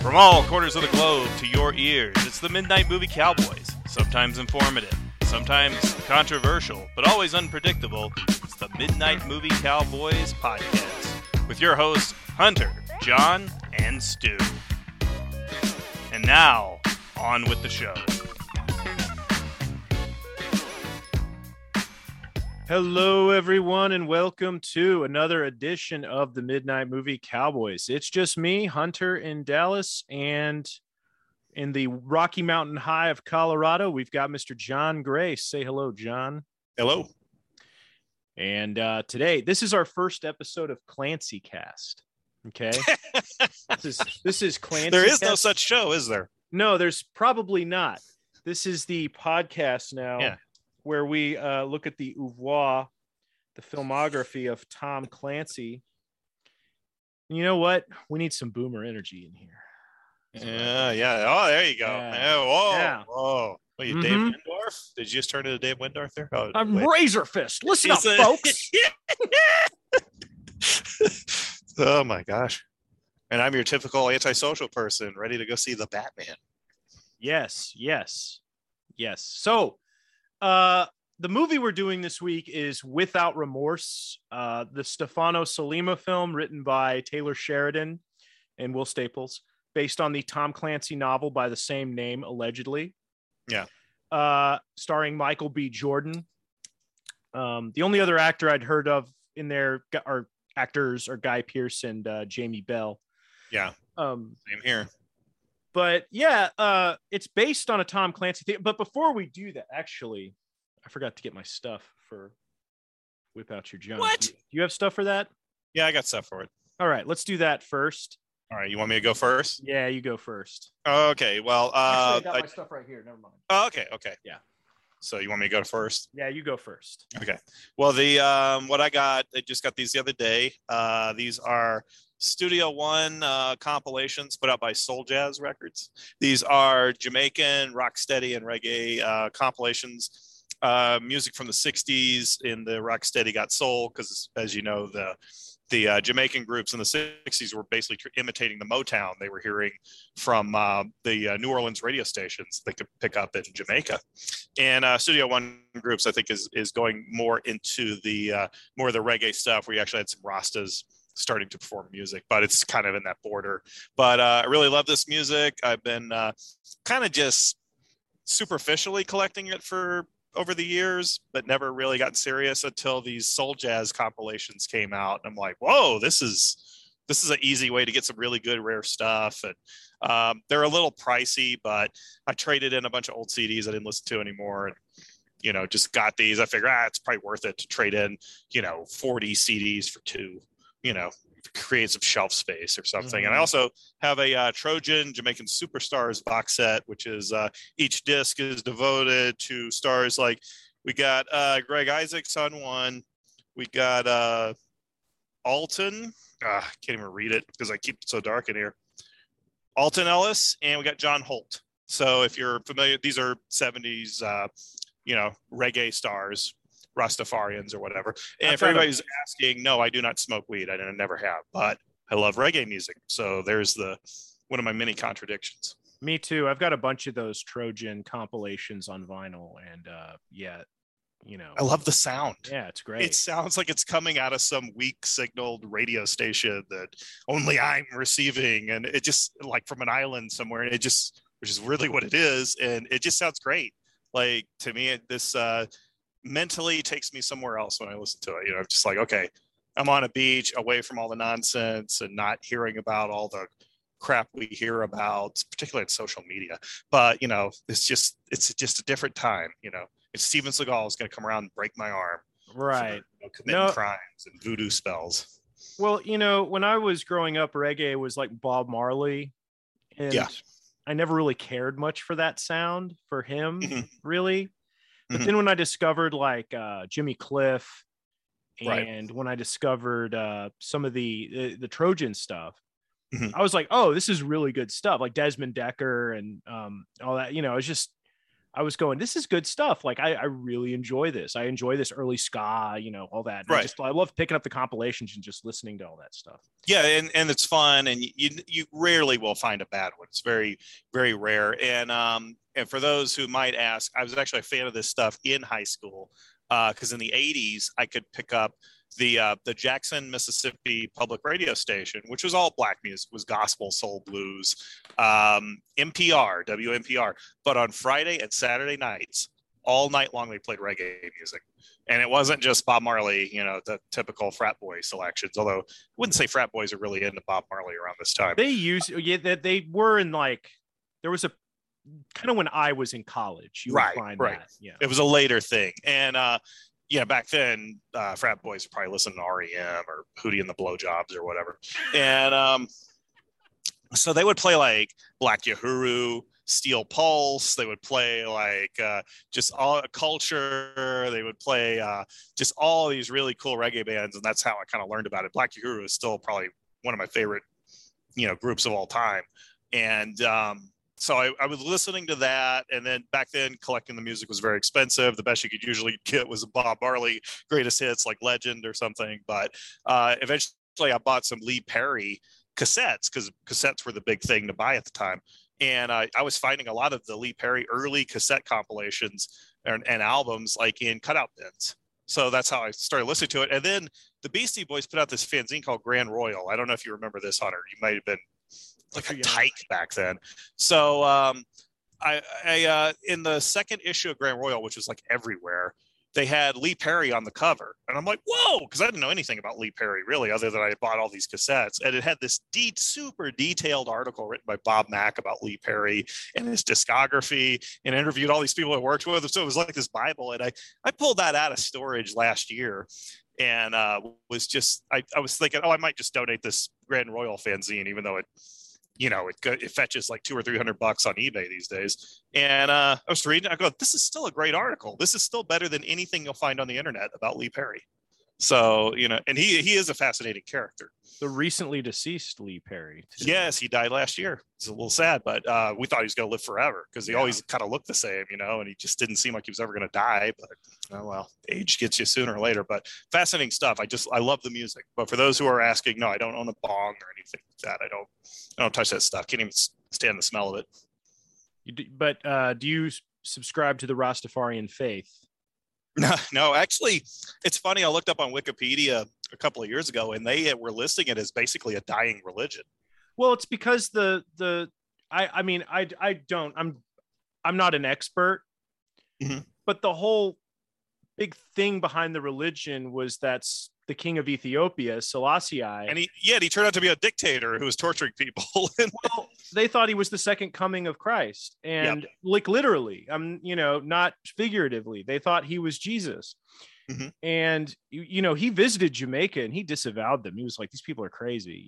From all corners of the globe to your ears, it's the Midnight Movie Cowboys. Sometimes informative, sometimes controversial, but always unpredictable. It's the Midnight Movie Cowboys podcast with your hosts, Hunter, John, and Stu. And now, on with the show. Hello, everyone, and welcome to another edition of the Midnight Movie Cowboys. It's just me, Hunter, in Dallas, and in the Rocky Mountain High of Colorado, we've got Mr. John Grace. Say hello, John. Hello. And today, this is our first episode of Clancy Cast. Okay, this is Clancy. There is no such show, is there? No, there's probably not. This is the podcast now. Yeah. Where we look at the oeuvre, the filmography of Tom Clancy. And you know what? We need some boomer energy in here. Yeah. Oh, there you go. Yeah. Whoa. Yeah. Whoa. What, you Dave Windorf? Did you just turn into Dave Windorf there? Oh, I'm wait. Razor Fist. Listen up, folks. Oh, my gosh. And I'm your typical antisocial person ready to go see the Batman. Yes. So, the movie we're doing this week is Without Remorse, the Stefano Sollima film written by Taylor Sheridan and Will Staples, based on the Tom Clancy novel by the same name, allegedly. Yeah. Starring Michael B. Jordan. The only other actor I'd heard of in there are actors are Guy Pearce and Jamie Bell. Yeah. Same here. But yeah, it's based on a Tom Clancy thing. But before we do that, actually, I forgot to get my stuff for Whip Out Your John. What? Do you have stuff for that? Yeah, I got stuff for it. All right, let's do that first. All right, you want me to go first? Yeah, you go first. Okay, well, Actually, I got my stuff right here. Never mind. Oh, okay. Yeah. So you want me to go first? Yeah, you go first. Okay. Well, the what I just got these the other day. These are Studio One compilations put out by Soul Jazz Records. These are Jamaican rocksteady and reggae compilations. Music from the 60s in the rocksteady got soul because, as you know, the Jamaican groups in the 60s were basically imitating the Motown they were hearing from the New Orleans radio stations they could pick up in Jamaica. And Studio One groups, I think, is going more into the more of the reggae stuff where you actually had some Rastas starting to perform music, but it's kind of in that border. But I really love this music. I've been kind of just superficially collecting it for over the years, but never really got serious until these Soul Jazz compilations came out. And I'm like, whoa, this is an easy way to get some really good rare stuff. And they're a little pricey, but I traded in a bunch of old CDs I didn't listen to anymore, and just got these. I figured it's probably worth it to trade in 40 CDs for two, create some shelf space or something. And I also have a Trojan Jamaican Superstars box set, which is each disc is devoted to stars like we got Greg Isaacs on one. We got Alton. Can't even read it because I keep it so dark in here. Alton Ellis, and we got John Holt. So if you're familiar, these are 70s, reggae stars. Rastafarians or whatever. And if everybody's asking, no, I do not smoke weed. I never have, but I love reggae music. So there's one of my many contradictions. Me too. I've got a bunch of those Trojan compilations on vinyl, and I love the sound. Yeah, it's great. It sounds like it's coming out of some weak signaled radio station that only I'm receiving, and it just like from an island somewhere, and which is really what it is, and it just sounds great. Like to me, this mentally takes me somewhere else when I listen to it. I'm just like, okay, I'm on a beach away from all the nonsense and not hearing about all the crap we hear about, particularly on social media. But it's just a different time. If Steven Seagal is going to come around and break my arm, right? For, committing crimes and voodoo spells. Well, when I was growing up, reggae was like Bob Marley, and I never really cared much for that sound for him, really. But then when I discovered like Jimmy Cliff, and when I discovered some of the Trojan stuff, I was like, oh, this is really good stuff. Like Desmond Decker and all that. It's just I was going, this is good stuff. Like I really enjoy this. I enjoy this early ska, all that. And Right. I love picking up the compilations and just listening to all that stuff. Yeah, and it's fun, and you rarely will find a bad one. It's very, very rare. And for those who might ask, I was actually a fan of this stuff in high school, because in the '80s I could pick up the Jackson, Mississippi public radio station, which was all black music, was gospel, soul, blues, NPR, WNPR. But on Friday and Saturday nights, all night long, they played reggae music. And it wasn't just Bob Marley, the typical frat boy selections, although I wouldn't say frat boys are really into Bob Marley around this time. They were in there was a kind of when I was in college, you would find that. Yeah. It was a later thing. And, back then, frat boys were probably listening to REM or Hootie and the Blowjobs or whatever. And so they would play like Black Uhuru, Steel Pulse. They would play just all Culture. They would play just all these really cool reggae bands, and that's how I kind of learned about it. Black Uhuru is still probably one of my favorite, groups of all time. And so I was listening to that, and then back then collecting the music was very expensive. The best you could usually get was a Bob Marley greatest hits like Legend or something. But eventually I bought some Lee Perry cassettes, because cassettes were the big thing to buy at the time. And I was finding a lot of the Lee Perry early cassette compilations and albums like in cutout bins. So that's how I started listening to it. And then the Beastie Boys put out this fanzine called Grand Royal. I don't know if you remember this, Hunter. You might have been like a tyke back then. So I in the second issue of Grand Royal, which was like everywhere, they had Lee Perry on the cover. And I'm like, whoa, because I didn't know anything about Lee Perry, really, other than I had bought all these cassettes. And it had this super detailed article written by Bob Mack about Lee Perry and his discography, and interviewed all these people I worked with. So it was like this Bible. And I pulled that out of storage last year, and was just, I was thinking, I might just donate this Grand Royal fanzine, even though it fetches like $200 or $300 on eBay these days. And I was reading, I go, this is still a great article. This is still better than anything you'll find on the internet about Lee Perry. So, and he is a fascinating character. The recently deceased Lee Perry, too. Yes, he died last year. It's a little sad, but we thought he was going to live forever, because he always kind of looked the same, and he just didn't seem like he was ever going to die. But oh well, age gets you sooner or later. But fascinating stuff. I love the music. But for those who are asking, no, I don't own a bong or anything like that. I don't touch that stuff. Can't even stand the smell of it. But do you subscribe to the Rastafarian faith? No, actually, it's funny. I looked up on Wikipedia a couple of years ago, and they were listing it as basically a dying religion. Well, it's because I'm not an expert, mm-hmm. but the whole big thing behind the religion was that's the king of Ethiopia, Selassie. And he turned out to be a dictator who was torturing people. Well, they thought he was the second coming of Christ. And like literally, not figuratively, they thought he was Jesus. Mm-hmm. And, he visited Jamaica and he disavowed them. He was like, these people are crazy,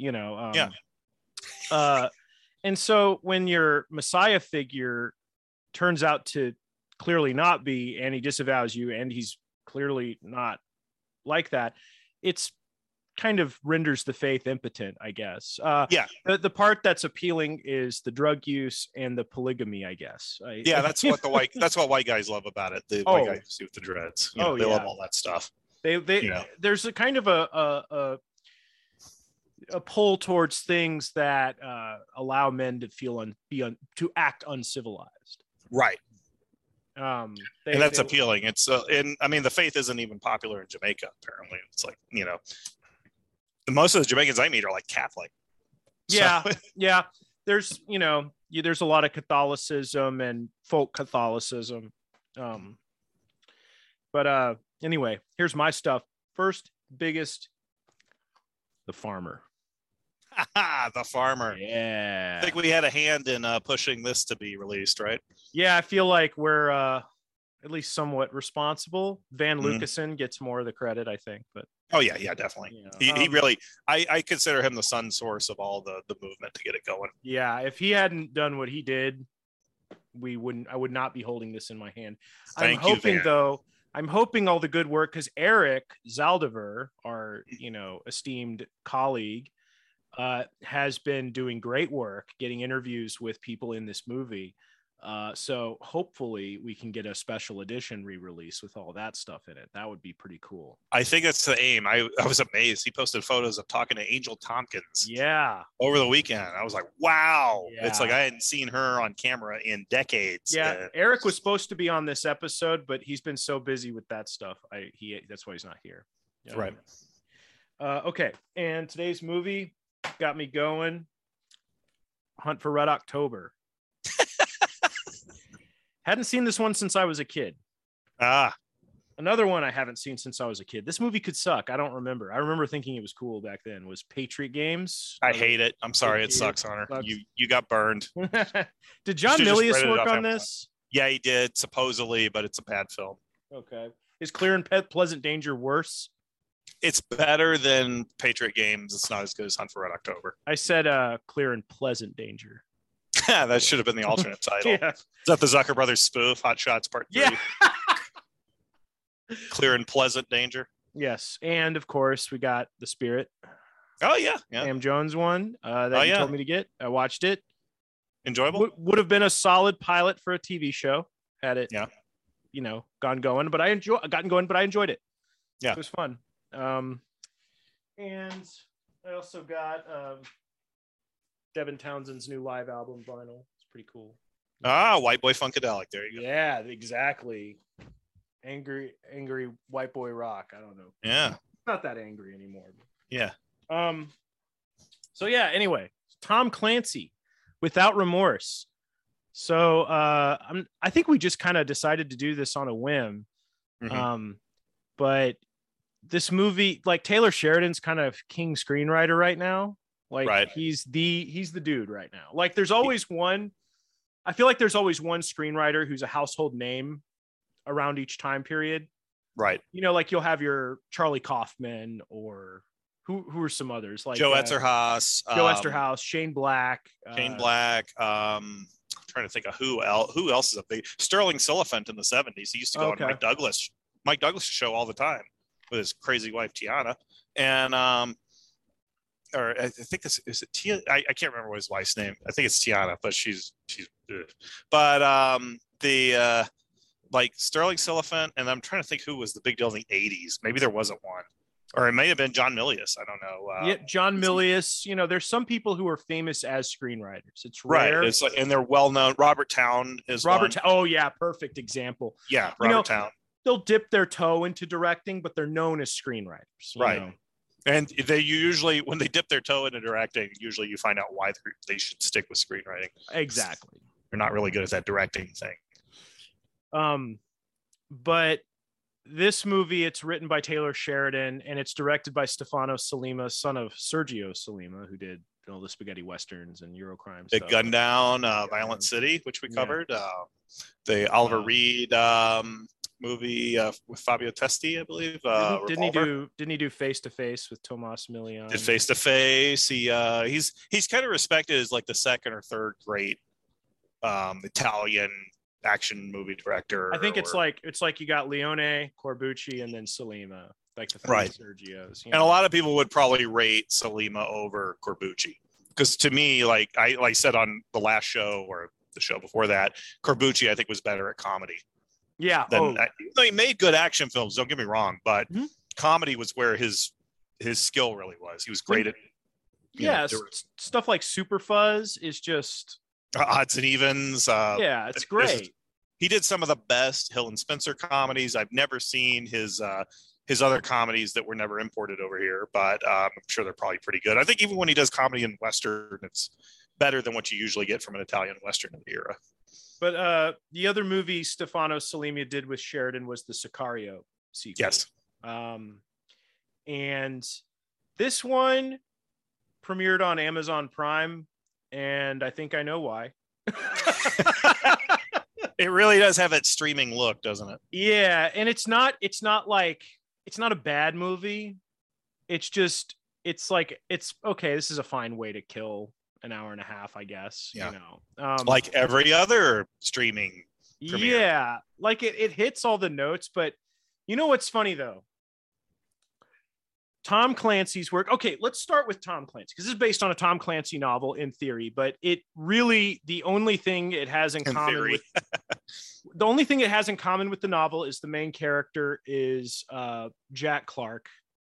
and so when your Messiah figure turns out to clearly not be, and he disavows you, and he's clearly not like that, it's kind of renders the faith impotent, I guess. The part that's appealing is the drug use and the polygamy, I guess. That's what white guys love about it. The white guys with the dreads. They love all that stuff. There's a kind of a pull towards things that allow men to feel to act uncivilized. Right. And that's appealing. It's the faith isn't even popular in Jamaica. Apparently, it's like most of the Jamaicans I meet are like Catholic. Yeah, so. Yeah. There's there's a lot of Catholicism and folk Catholicism. But anyway, here's my stuff. First, biggest, The Farmer. The Farmer. Yeah. I think we had a hand in pushing this to be released, right? Yeah, I feel like we're at least somewhat responsible. Van Lucassen gets more of the credit, I think. But oh yeah, definitely. He really, I consider him the sun source of all the movement to get it going. Yeah, if he hadn't done what he did, I would not be holding this in my hand. I'm hoping all the good work, because Eric Zaldivar, our esteemed colleague, has been doing great work getting interviews with people in this movie. So hopefully we can get a special edition re-release with all that stuff in it. That would be pretty cool. I think that's the aim. I was amazed. He posted photos of talking to Angel Tompkins. Yeah. Over the weekend. I was like, wow. Yeah. It's like I hadn't seen her on camera in decades. Yeah. Eric was supposed to be on this episode, but he's been so busy with that stuff. That's why he's not here. Right. Okay. And today's movie got me going. Hunt for Red October. Hadn't seen this one since I was a kid. Another one I haven't seen since I was a kid. This movie could suck. I don't remember. I remember thinking it was cool back then. Was Patriot Games? I hate it. I'm sorry. It sucks, Hunter. You got burned. Did John Milius work on this? Yeah, he did, supposedly, but it's a bad film. Okay. Is Clear and Pleasant Danger worse? It's better than Patriot Games. It's not as good as Hunt for Red October. I said Clear and Pleasant Danger. That should have been the alternate title. Yeah. Is that the Zucker Brothers spoof? Hot Shots Part 3? Yeah. Clear and Pleasant Danger. Yes. And of course, we got The Spirit. Oh, yeah. Sam Jones one that you told me to get. I watched it. Enjoyable? Would have been a solid pilot for a TV show had it, gotten going. But I enjoyed it. Yeah. It was fun. And I also got Devin Townsend's new live album vinyl. It's pretty cool. White Boy Funkadelic. There you go. Yeah, exactly. Angry white boy rock. I don't know. Yeah. Not that angry anymore. Yeah. So yeah, anyway, Tom Clancy, Without Remorse. So I think we just kind of decided to do this on a whim. Mm-hmm. But this movie, like Taylor Sheridan's kind of king screenwriter right now. Like right. he's the dude right now. Like there's always one. I feel like there's always one screenwriter who's a household name around each time period. Right. Like you'll have your Charlie Kaufman or who are some others like Joe Esterhaus, Shane Black. I'm trying to think of who else is a big Sterling Silliphant in the 70s. He used to go on Mike Douglas show all the time with his crazy wife Tiana. And or I think is it Tia? I can't remember what his wife's name. I think it's Tiana, but she's but like Sterling Silliphant, and I'm trying to think who was the big deal in the 80s. Maybe there wasn't one. Or it may have been John Milius. I don't know. John Milius. There's some people who are famous as screenwriters. It's rare. Right. It's like, and they're well known. Robert Towne is one. Oh yeah, perfect example. Yeah, Robert Towne. They'll dip their toe into directing, but they're known as screenwriters. Right. And they usually, when they dip their toe into directing, usually you find out why they should stick with screenwriting. Exactly. They're not really good at that directing thing. But this movie, it's written by Taylor Sheridan and it's directed by Stefano Sollima, son of Sergio Sollima, who did all the spaghetti westerns and Eurocrime stuff. The Gundown, Violent City, which we covered. The Oliver Reed movie with Fabio Testi, I believe. Didn't he do Face to Face with Tomas Milian? Did Face to Face. He's kind of respected as like the second or third great Italian action movie director. I think it's like you got Leone, Corbucci, and then Sollima, like the three Sergios. And a lot of people would probably rate Sollima over Corbucci because to me, like I said on the last show or the show before that, Corbucci I think was better at comedy. Yeah. He made good action films. Don't get me wrong, but comedy was where his skill really was. He was great at stuff like Super Fuzz is just Odds and Evens. It's great. He did some of the best Hill and Spencer comedies. I've never seen his other comedies that were never imported over here, but I'm sure they're probably pretty good. I think even when he does comedy in Western, it's better than what you usually get from an Italian Western in the era. But the other movie Stefano Sollima did with Sheridan was the Sicario sequel. Yes. And this one premiered on Amazon Prime, and I think I know why. It really does have that streaming look, doesn't it? Yeah, and it's not a bad movie. It's okay. This is a fine way to kill an hour and a half, I guess. Yeah. Like every other streaming premiere. Yeah, like it hits all the notes, but you know what's funny though? Tom Clancy's work. Okay, let's start with Tom Clancy because this is based on a Tom Clancy novel in theory, but it really the only thing it has in common with the only thing it has in common with the novel is the main character is Jack Clark,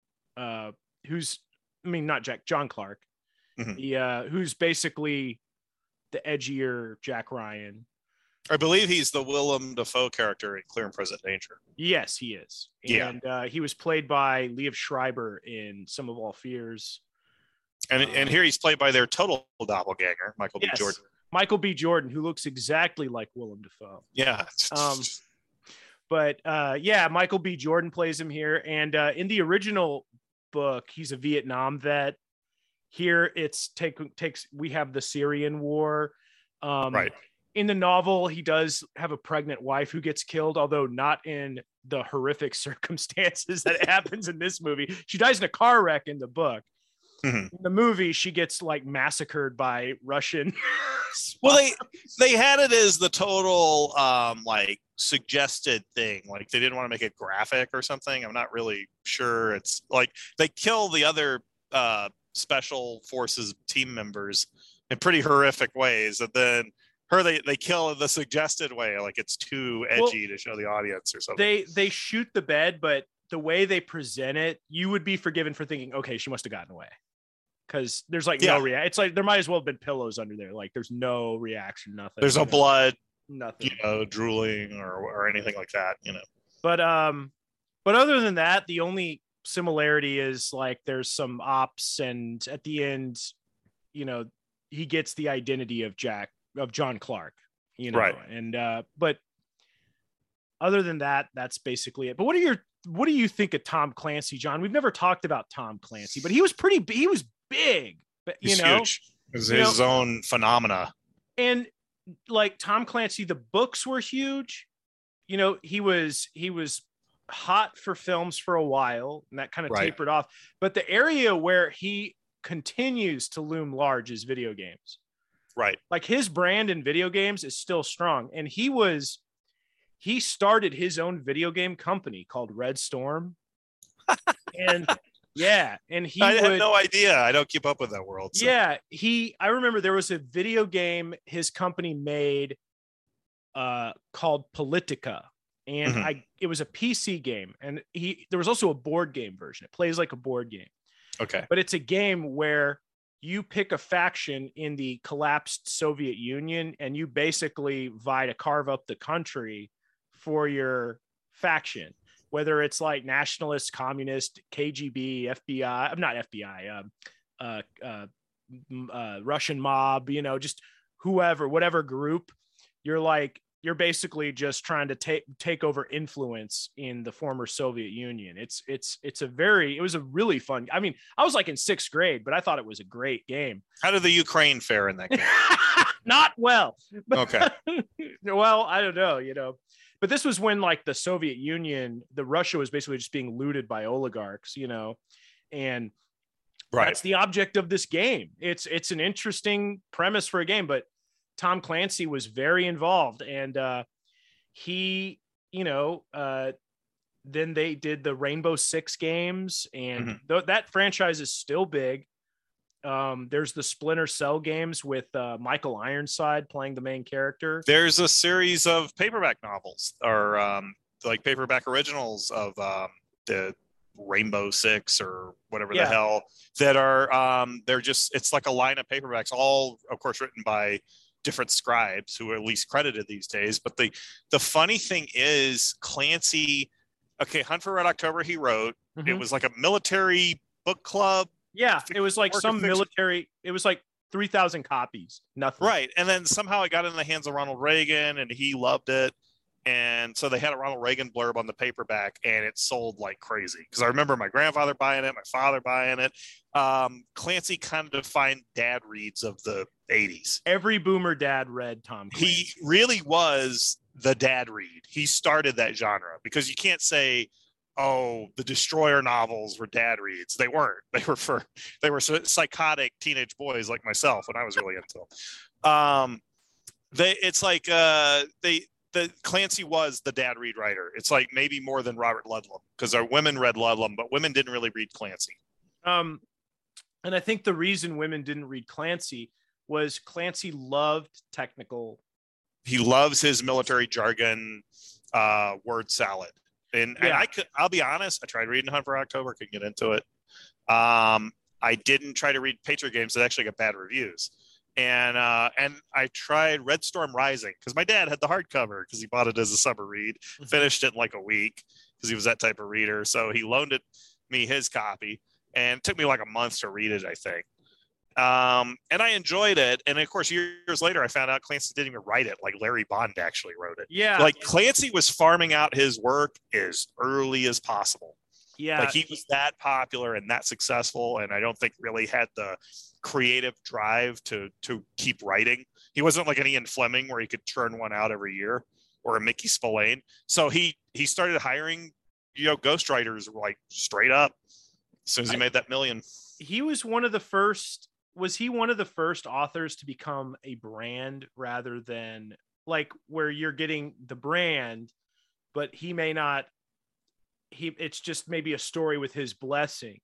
John Clark, who's basically the edgier Jack Ryan. I believe he's the Willem Dafoe character in Clear and Present Danger. Yes, he is. And he was played by Liev Schreiber in Sum of All Fears. And here he's played by their total doppelganger, Michael B. Jordan. Michael B. Jordan, who looks exactly like Willem Dafoe. Yeah. Michael B. Jordan plays him here. And in the original book, he's a Vietnam vet. Here we have the Syrian War. Right. In the novel, he does have a pregnant wife who gets killed, although not in the horrific circumstances that happens in this movie. She dies in a car wreck in the book. In the movie, she gets like massacred by Russian. Well, they had it as the total like suggested thing. Like they didn't want to make it graphic or something. I'm not really sure. It's like they kill the other special forces team members in pretty horrific ways, and then they kill in the suggested way, like it's too edgy to show the audience or something. They shoot the bed, but the way they present it, you would be forgiven for thinking, okay, she must have gotten away. Because there's like no reaction. It's like there might as well have been pillows under there. Like there's no reaction, nothing. There's no blood, nothing. Drooling or anything like that. But other than that, the only similarity is like there's some ops, and at the end, he gets the identity of John Clark. Right. And but other than that, that's basically it. But what do you think of Tom Clancy, John? We've never talked about Tom Clancy, but he was big, but he's huge. It was his own phenomena. And like Tom Clancy, the books were huge. He was hot for films for a while, and that kind of tapered off. But the area where he continues to loom large is video games. Right. Like his brand in video games is still strong. And he started his own video game company called Red Storm. And I had no idea. I don't keep up with that world. So. Yeah. I remember there was a video game his company made called Politica. And it was a PC game. And there was also a board game version. It plays like a board game. Okay. But it's a game where you pick a faction in the collapsed Soviet Union, and you basically vie to carve up the country for your faction, whether it's like nationalist, communist, KGB, FBI, not FBI, Russian mob, just whoever, whatever group. You're basically just trying to take over influence in the former Soviet Union. It was a really fun. I mean, I was like in 6th grade, but I thought it was a great game. How did the Ukraine fare in that game? Not well. Okay. Well, I don't know, but this was when like the Soviet Union, Russia was basically just being looted by oligarchs, and that's the object of this game. It's an interesting premise for a game, but Tom Clancy was very involved, and he, then they did the Rainbow Six games, and that franchise is still big. There's the Splinter Cell games with Michael Ironside playing the main character. There's a series of paperback novels or like paperback originals of the Rainbow Six or whatever the hell that are it's like a line of paperbacks, all of course written by different scribes who are at least credited these days. But the funny thing is Clancy, Hunt for Red October he wrote. It was like a military book club. Yeah, it was like some military, it was like 3,000 copies, nothing. Right. And then somehow it got in the hands of Ronald Reagan and he loved it. And so they had a Ronald Reagan blurb on the paperback and it sold like crazy. Because I remember my grandfather buying it, my father buying it. Clancy kind of defined dad reads of the 80s. Every boomer dad read Tom Clancy. He really was the dad read. He started that genre because you can't say, oh, the Destroyer novels were dad reads. They weren't. They were psychotic teenage boys like myself when I was really into them. The Clancy was the dad read writer. It's like maybe more than Robert Ludlum because our women read Ludlum, but women didn't really read Clancy. Um, and I think the reason women didn't read Clancy was Clancy loved technical. He loves his military jargon, word salad. And I'll be honest, I tried reading Hunt for October, couldn't get into it. I didn't try to read Patriot Games that actually got bad reviews. And I tried Red Storm Rising because my dad had the hardcover because he bought it as a summer read, finished it in like a week because he was that type of reader. So he loaned me his copy, and it took me like a month to read it, I think. And I enjoyed it. And of course, years later, I found out Clancy didn't even write it. Like Larry Bond actually wrote it. Yeah. Like Clancy was farming out his work as early as possible. Yeah. Like he was that popular and that successful. And I don't think really had the creative drive to keep writing. He wasn't like an Ian Fleming where he could churn one out every year, or a Mickey Spillane. So he started hiring, ghostwriters like straight up as soon as he made that million. He was one of the first. Was he one of the first authors to become a brand rather than like where you're getting the brand, but he may not, it's just maybe a story with his blessing,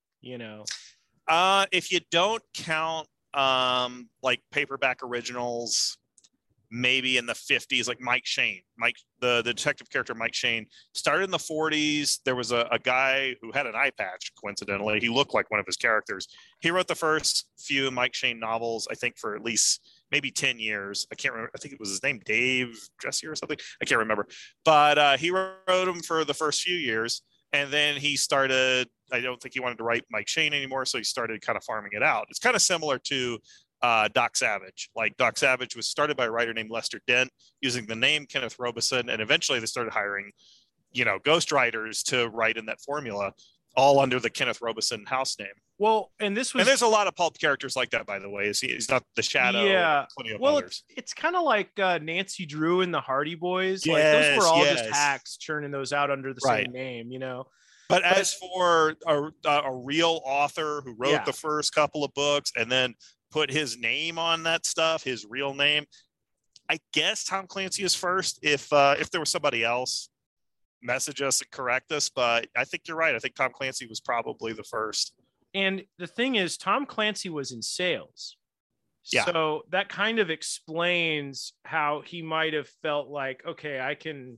If you don't count like paperback originals, maybe in the 50s, like Mike Shane, the detective character Mike Shane started in the 40s. There was a guy who had an eye patch. Coincidentally, he looked like one of his characters. He wrote the first few Mike Shane novels, I think, for at least maybe 10 years. I can't remember. I think it was his name, Dave Dressy or something. I can't remember. But he wrote them for the first few years. And then he started, I don't think he wanted to write Mike Shane anymore. So he started kind of farming it out. It's kind of similar to Doc Savage. Like Doc Savage was started by a writer named Lester Dent using the name Kenneth Robeson. And eventually they started hiring, ghostwriters to write in that formula, all under the Kenneth Robeson house name. Well, and there's a lot of pulp characters like that, by the way. He's not the Shadow. Yeah. Well, others. It's kind of like Nancy Drew and the Hardy Boys. Yes, like those were all just hacks churning those out under the same name, But as for a real author who wrote the first couple of books and then put his name on that stuff, his real name, I guess Tom Clancy is first. If there was somebody else, message us and correct us. But I think you're right. I think Tom Clancy was probably the first. And the thing is, Tom Clancy was in sales. Yeah. So that kind of explains how he might have felt like, okay, I can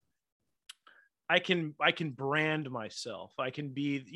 brand myself. I can be,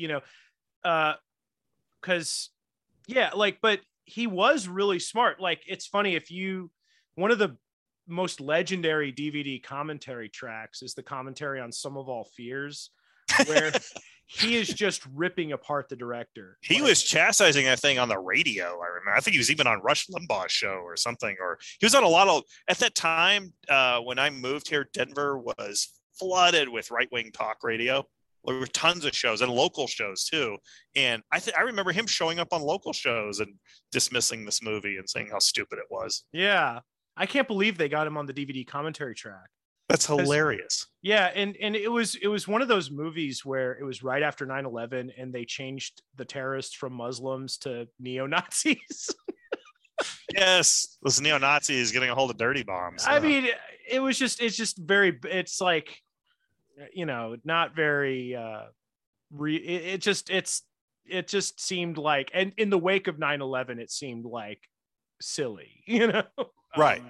because but he was really smart. Like, it's funny, one of the most legendary DVD commentary tracks is the commentary on Sum of All Fears, where he is just ripping apart the director. He was chastising that thing on the radio. I remember. I think he was even on Rush Limbaugh's show or something, or he was on a lot of, at that time, when I moved here, Denver was flooded with right-wing talk radio. There were tons of shows and local shows too. And I remember him showing up on local shows and dismissing this movie and saying how stupid it was. Yeah. I can't believe they got him on the DVD commentary track. That's hilarious. Yeah, and it was one of those movies where it was right after 9/11 and they changed the terrorists from Muslims to neo-Nazis. Yes, those neo-Nazis getting a hold of dirty bombs. I mean, it's just like, not very it just seemed like, and in the wake of 9/11 it seemed like silly, Right.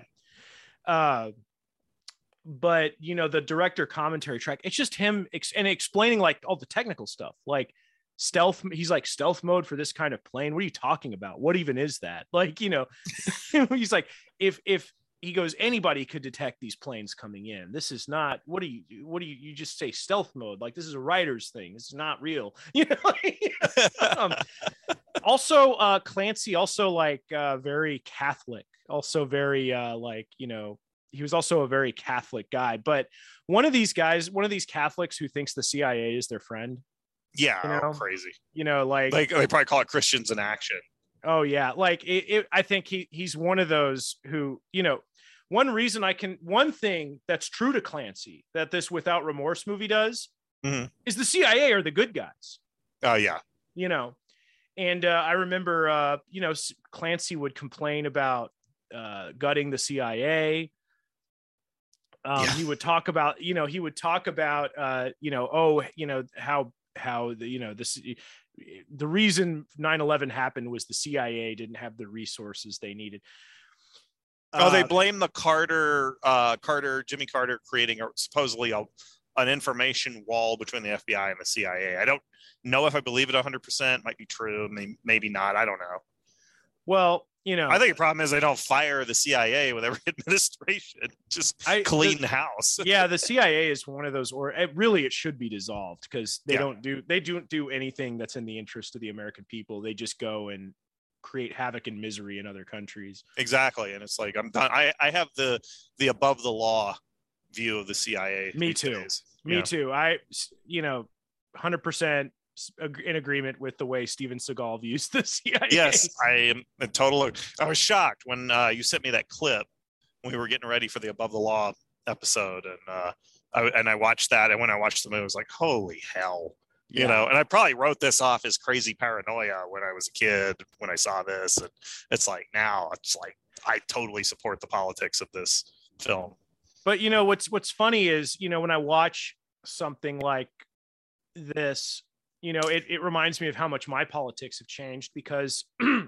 But the director commentary track, it's just him and explaining like all the technical stuff, like stealth. He's like, stealth mode for this kind of plane, what are you talking about? What even is that? Like, he's like, if he goes, anybody could detect these planes coming in. This is not, what do you just say stealth mode? Like, this is a writer's thing. This is not real. Also, Clancy, also like very Catholic, also very he was also a very Catholic guy. But one of these Catholics who thinks the CIA is their friend. Yeah, crazy. Like they probably call it Christians in Action. Oh yeah, like I think he's one of those who, one thing that's true to Clancy that this Without Remorse movie does is the CIA are the good guys. Oh yeah. And I remember, Clancy would complain about gutting the CIA. He would talk about, how the, this, the reason 9/11 happened was the CIA didn't have the resources they needed. They blame the Jimmy Carter creating supposedly an information wall between the FBI and the CIA. I don't know if I believe it 100%. Might be true, maybe not. I don't know. Well, I think the problem is they don't fire the CIA with every administration. Just clean the house. Yeah, the CIA is one of those, or it should be dissolved, because they don't do anything that's in the interest of the American people. They just go and create havoc and misery in other countries. Exactly, and it's like I'm done. I have the above the law view of the CIA. Me too. Me too. I 100% in agreement with the way Steven Seagal views the CIA. Yes, I am a total. I was shocked when you sent me that clip when we were getting ready for the Above the Law episode, and I watched that, and when I watched the movie, I was like, holy hell. You know, and I probably wrote this off as crazy paranoia when I was a kid when I saw this, and it's like now it's like I totally support the politics of this film. But what's funny is when I watch something like this, it reminds me of how much my politics have changed, because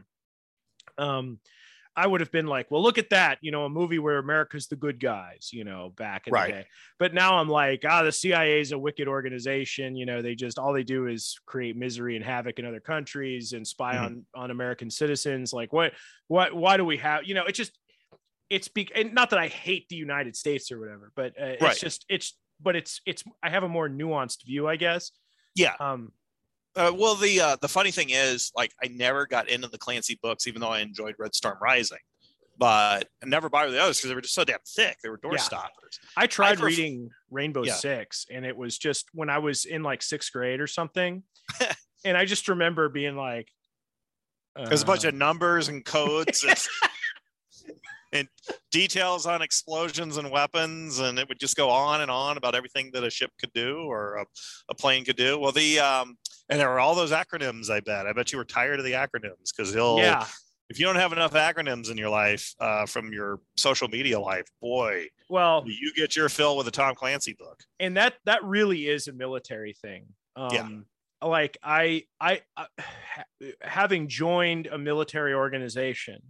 I would have been like, well, look at that, a movie where America's the good guys, back in the day. But now I'm like, the CIA is a wicked organization. All they do is create misery and havoc in other countries and spy on American citizens. Like, why do we have, and not that I hate the United States or whatever, but it's I have a more nuanced view, I guess. Yeah. Well, the funny thing is, like, I never got into the Clancy books, even though I enjoyed Red Storm Rising, but I never bothered the others because they were just so damn thick. They were door stoppers. I tried reading Rainbow Six, and it was just when I was in like 6th grade or something. And I just remember being like, there's a bunch of numbers and codes and details on explosions and weapons, and it would just go on and on about everything that a ship could do or a plane could do. Well, and there were all those acronyms. I bet you were tired of the acronyms, because if you don't have enough acronyms in your life from your social media life, boy, well, you get your fill with a Tom Clancy book. And that really is a military thing. Like I having joined a military organization,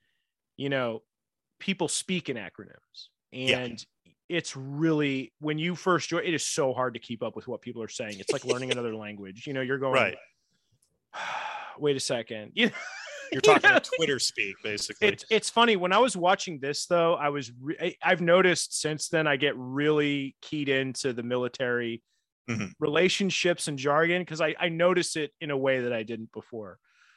people speak in acronyms, and it's really, when you first join, it is so hard to keep up with what people are saying. It's like learning another language. You're going, right. Wait a second. You're talking Twitter speak, basically. It's funny. When I was watching this, though, I've noticed since then I get really keyed into the military relationships and jargon, because I notice it in a way that I didn't before.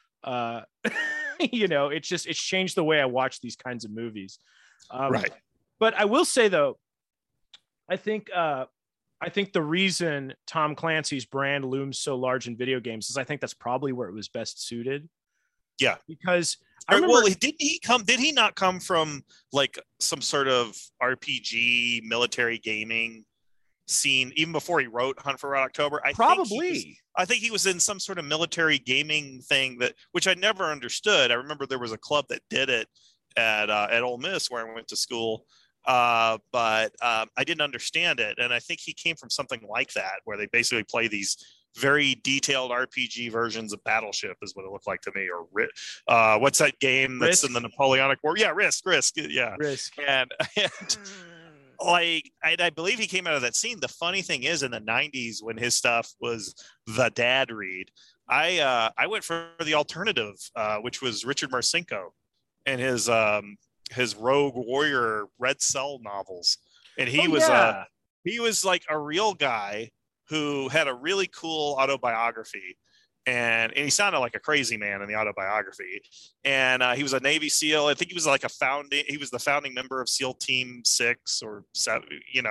It's changed the way I watch these kinds of movies. Right. But I will say, though, I think the reason Tom Clancy's brand looms so large in video games is I think that's probably where it was best suited. Yeah. Because I remember, well, did he not come from like some sort of RPG military gaming scene even before he wrote Hunt for Red October? I think he was in some sort of military gaming thing which I never understood. I remember there was a club that did it at Ole Miss where I went to school, but I didn't understand it. And I think he came from something like that, where they basically play these very detailed RPG versions of Battleship, is what it looked like to me. Or what's that game that's Risk? In the Napoleonic War? Yeah, Risk. Yeah, Risk. And like, I believe he came out of that scene. The funny thing is, in the 90s, when his stuff was the dad read, I went for the alternative, which was Richard Marcinko and his Rogue Warrior Red Cell novels. And he was like a real guy who had a really cool autobiography. And he sounded like a crazy man in the autobiography. And he was a Navy SEAL. I think he was like he was the founding member of SEAL Team 6 or 7,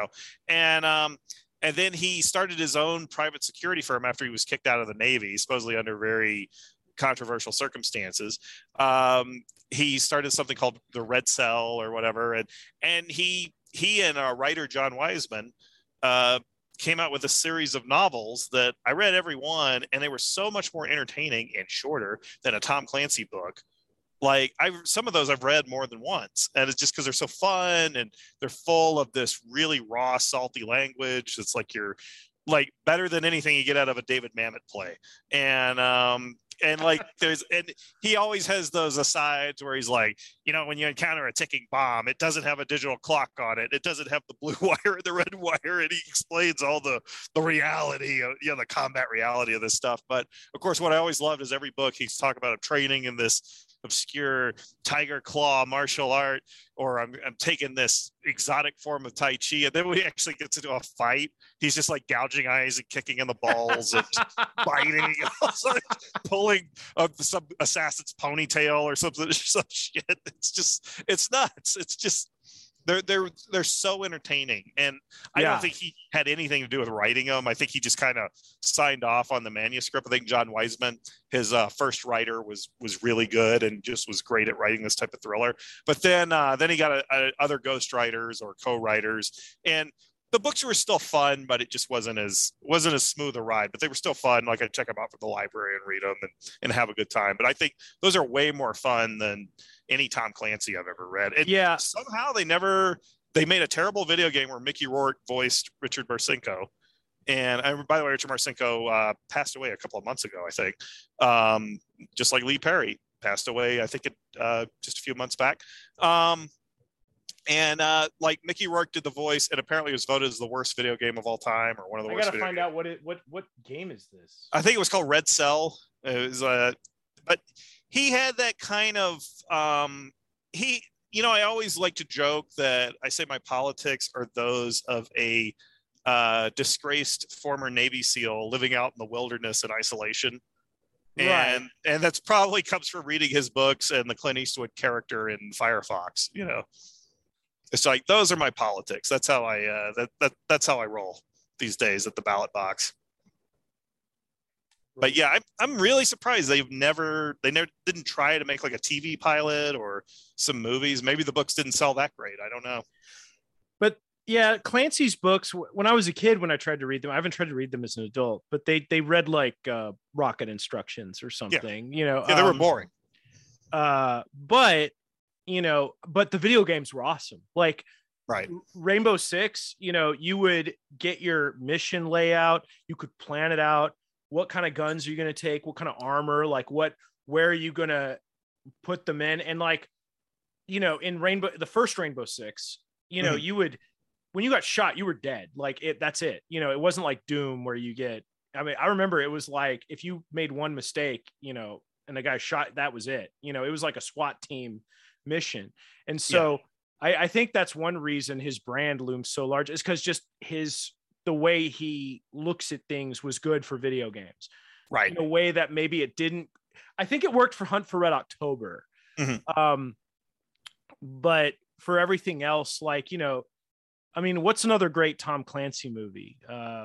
and then he started his own private security firm after he was kicked out of the Navy, supposedly under very controversial circumstances. He started something called the Red Cell or whatever. And he and writer John Wiseman came out with a series of novels that I read every one, and they were so much more entertaining and shorter than a Tom Clancy book. Like, some of those I've read more than once, and it's just because they're so fun and they're full of this really raw, salty language. It's like you're like better than anything you get out of a David Mamet play. And like and he always has those asides where he's like, when you encounter a ticking bomb, it doesn't have a digital clock on it. It doesn't have the blue wire or the red wire. And he explains all the reality of, the combat reality of this stuff. But of course, what I always loved is every book he's talking about training in this obscure tiger claw martial art, or I'm taking this exotic form of Tai Chi. And then when he actually gets into a fight, he's just like gouging eyes and kicking in the balls and biting and also pulling some assassin's ponytail or something, some shit. It's nuts. It's just they're so entertaining. And I don't think he had anything to do with writing them. I think he just kind of signed off on the manuscript. I think John Wiseman, his first writer, was really good and just was great at writing this type of thriller. But then he got other ghostwriters or co-writers, and the books were still fun, but it just wasn't as smooth a ride. But they were still fun. Like, I'd check them out from the library and read them and have a good time. But I think those are way more fun than any Tom Clancy I've ever read. And somehow they made a terrible video game where Mickey Rourke voiced Richard Marcinko. And by the way, Richard Marcinko passed away a couple of months ago, I think. Just like Lee Perry passed away, I think just a few months back. And like Mickey Rourke did the voice, and apparently it was voted as the worst video game of all time, or one of the worst. I gotta find out what game is this. I think it was called Red Cell. It was but he had that kind of I always like to joke that I say my politics are those of a disgraced former Navy SEAL living out in the wilderness in isolation. And that's probably comes from reading his books and the Clint Eastwood character in Firefox. It's like, those are my politics. That's how that's how I roll these days at the ballot box. But yeah, I'm really surprised they never didn't try to make like a TV pilot or some movies. Maybe the books didn't sell that great. I don't know. But yeah, Clancy's books, when I was a kid, when I tried to read them, I haven't tried to read them as an adult, but they read like rocket instructions or something. Yeah, they were boring. But the video games were awesome. Like, right. Rainbow Six, you would get your mission layout, you could plan it out. What kind of guns are you going to take? What kind of armor? Like, where are you going to put them in? And like, in the first Rainbow Six, you would, when you got shot, you were dead. Like, that's it. It wasn't like Doom where you get, I remember it was like, if you made one mistake, and the guy shot, that was it. It was like a SWAT team mission. And so I think that's one reason his brand looms so large, is because just the way he looks at things was good for video games, right? In a way that maybe it didn't. I think it worked for Hunt for Red October. But for everything else, like, what's another great Tom Clancy movie?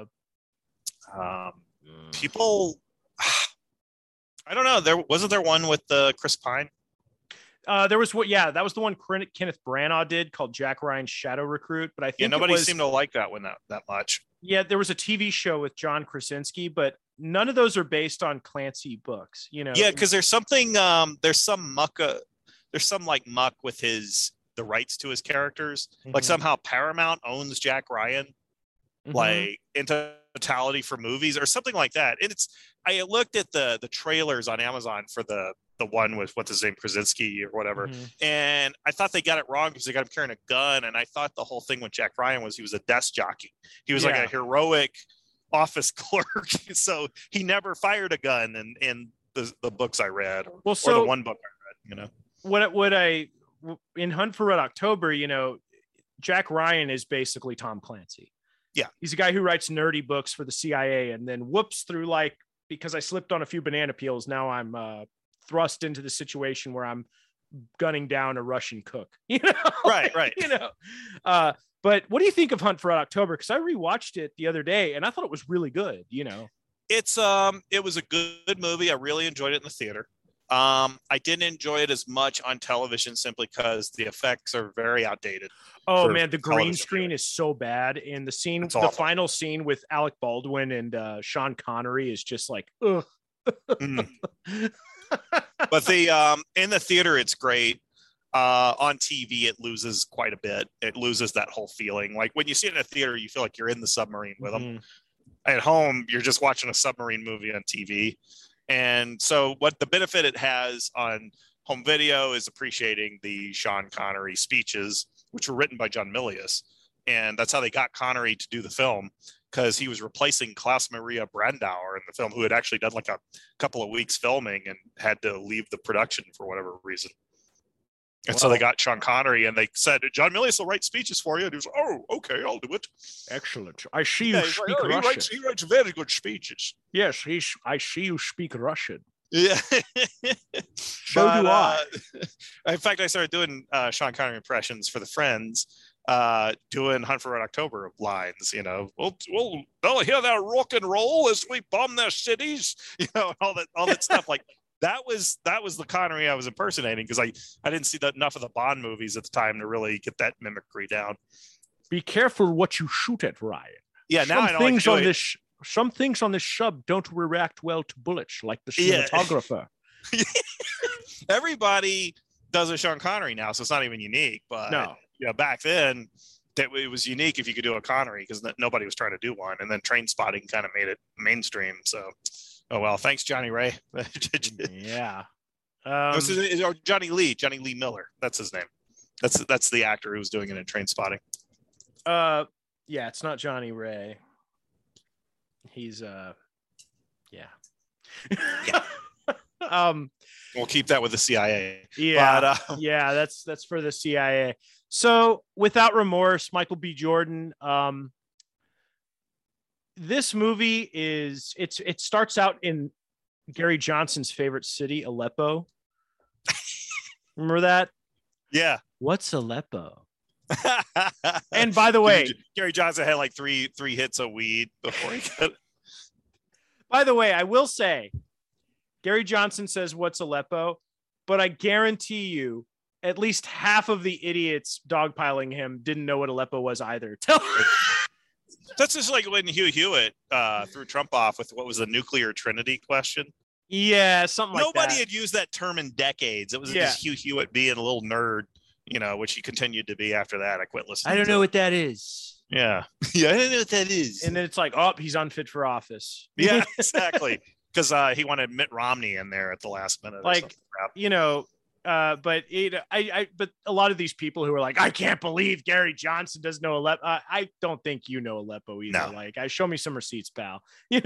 People, I don't know. Wasn't there one with Chris Pine? There was that was the one Kenneth Branagh did called Jack Ryan's Shadow Recruit, but I think nobody seemed to like that one that much. Yeah, there was a TV show with John Krasinski, but none of those are based on Clancy books. Yeah, because there's something there's some muck with the rights to his characters. Like, somehow Paramount owns Jack Ryan, like, in totality for movies or something like that. And I looked at the trailers on Amazon for the one with what's his name, Krasinski or whatever. And I thought they got it wrong because they got him carrying a gun. And I thought the whole thing with Jack Ryan was he was a desk jockey. He was like a heroic office clerk. So he never fired a gun in the books I read, or the one book I read, What in Hunt for Red October, Jack Ryan is basically Tom Clancy. Yeah. He's a guy who writes nerdy books for the CIA, and then whoops, through because I slipped on a few banana peels, now I'm thrust into the situation where I'm gunning down a Russian cook, Right. But what do you think of Hunt for Red October? Because I rewatched it the other day and I thought it was really good. It was a good movie. I really enjoyed it in the theater. I didn't enjoy it as much on television simply because the effects are very outdated. Oh man, the green screen is so bad, and the final scene with Alec Baldwin and Sean Connery is just like, ugh. But in the theater, it's great. On TV, it loses quite a bit. It loses that whole feeling. Like, when you see it in a theater, you feel like you're in the submarine with them. At home, you're just watching a submarine movie on TV. And so what the benefit it has on home video is appreciating the Sean Connery speeches, which were written by John Milius. And that's how they got Connery to do the film, because he was replacing Klaus Maria Brandauer in the film, who had actually done like a couple of weeks filming and had to leave the production for whatever reason. And so they got Sean Connery, and they said, John Milius will write speeches for you. And he was like, oh, okay, I'll do it. Excellent. I see you speak Russian. He writes very good speeches. Yes, I see you speak Russian. Yeah. So do I. In fact, I started doing Sean Connery impressions for the Friends, doing Hunt for Red October lines, you know, they'll hear that rock and roll as we bomb their cities, you know, all that stuff. Like that was the Connery I was impersonating, because I didn't see enough of the Bond movies at the time to really get that mimicry down. Be careful what you shoot at, Ryan. Yeah, now I know some things on this sub don't react well to bullets, like the cinematographer. Yeah. Everybody does a Sean Connery now, so it's not even unique. But no, back then it was unique if you could do a Connery, because nobody was trying to do one. And then Train Spotting kind of made it mainstream. So, oh well, thanks Johnny Ray. Yeah, Johnny Lee Miller. That's his name. That's the actor who was doing it in Train Spotting. Yeah, it's not Johnny Ray. He's yeah. We'll keep that with the CIA. Yeah, but, yeah, that's for the CIA. So, Without Remorse, Michael B. Jordan. This movie it starts out in Gary Johnson's favorite city, Aleppo. Remember that? Yeah. What's Aleppo? And by the way, Gary Johnson had like three hits of weed before he got. By the way, I will say, Gary Johnson says, "What's Aleppo?" But I guarantee you, at least half of the idiots dogpiling him didn't know what Aleppo was either. That's just like when Hugh Hewitt threw Trump off with what was the nuclear trinity question. Yeah, something like that. Nobody had used that term in decades. It was just Hugh Hewitt being a little nerd, you know, which he continued to be after that. I quit listening. I don't know what that is. Yeah. Yeah, I don't know what that is. And then it's like, oh, he's unfit for office. Yeah, exactly. Because he wanted Mitt Romney in there at the last minute. Like, you know, but a lot of these people who are like, I can't believe Gary Johnson doesn't know Aleppo. I don't think you know Aleppo either. No. Like, show me some receipts, pal.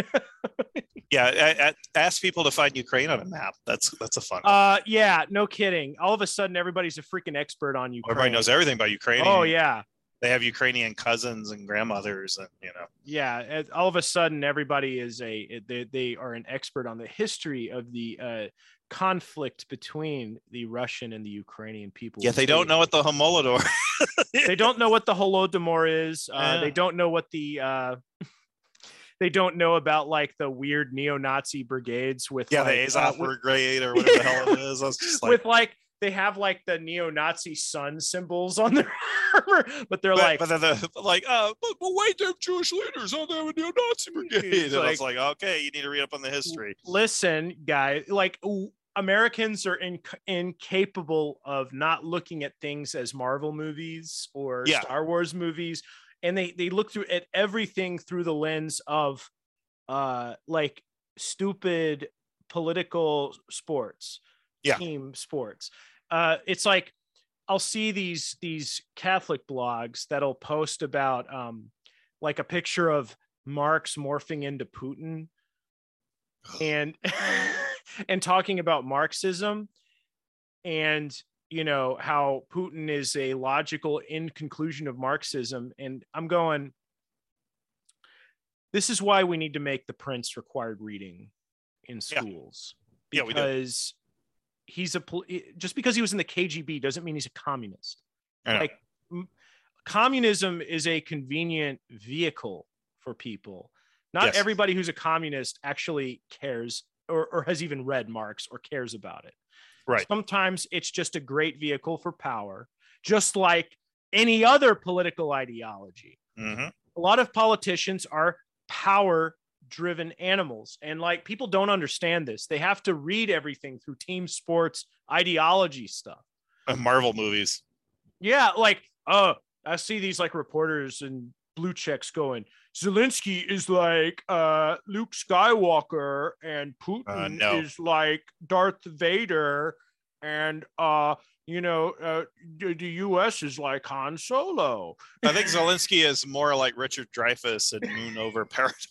Yeah, ask people to find Ukraine on a map. That's a fun one. Yeah, no kidding. All of a sudden, everybody's a freaking expert on Ukraine. Everybody knows everything about Ukraine. Oh yeah, they have Ukrainian cousins and grandmothers, and you know. Yeah, all of a sudden, everybody is they are an expert on the history of the conflict between the Russian and the Ukrainian people. Yeah, they don't know what the Holodomor. They don't know what the Holodomor is. They don't know what the. They don't know about like the weird neo-Nazi brigades with the Azov Brigade or whatever the hell it is. I was just like, with like they have like the neo-Nazi sun symbols on their armor, but they're but wait, they're Jewish leaders. Oh, they're a neo-Nazi brigade. And I was like, okay, you need to read up on the history. Listen, guy, like Americans are incapable of not looking at things as Marvel movies or Star Wars movies. And they look through at everything through the lens of like stupid political sports, team sports. It's like I'll see these Catholic blogs that'll post about like a picture of Marx morphing into Putin and and talking about Marxism and you know, how Putin is a logical end conclusion of Marxism. And I'm going, this is why we need to make The Prince required reading in schools. Yeah, we do. Because just because he was in the KGB doesn't mean he's a communist. Like communism is a convenient vehicle for people. Not everybody who's a communist actually cares or has even read Marx or cares about it. Right. Sometimes it's just a great vehicle for power, just like any other political ideology. Mm-hmm. A lot of politicians are power-driven animals, and like people don't understand this. They have to read everything through team sports ideology stuff. Marvel movies. Yeah, like I see these like reporters and blue checks going, Zelensky is like Luke Skywalker, and Putin No. is like Darth Vader, and the U.S. is like Han Solo. I think Zelensky is more like Richard Dreyfuss in Moon Over Paradise.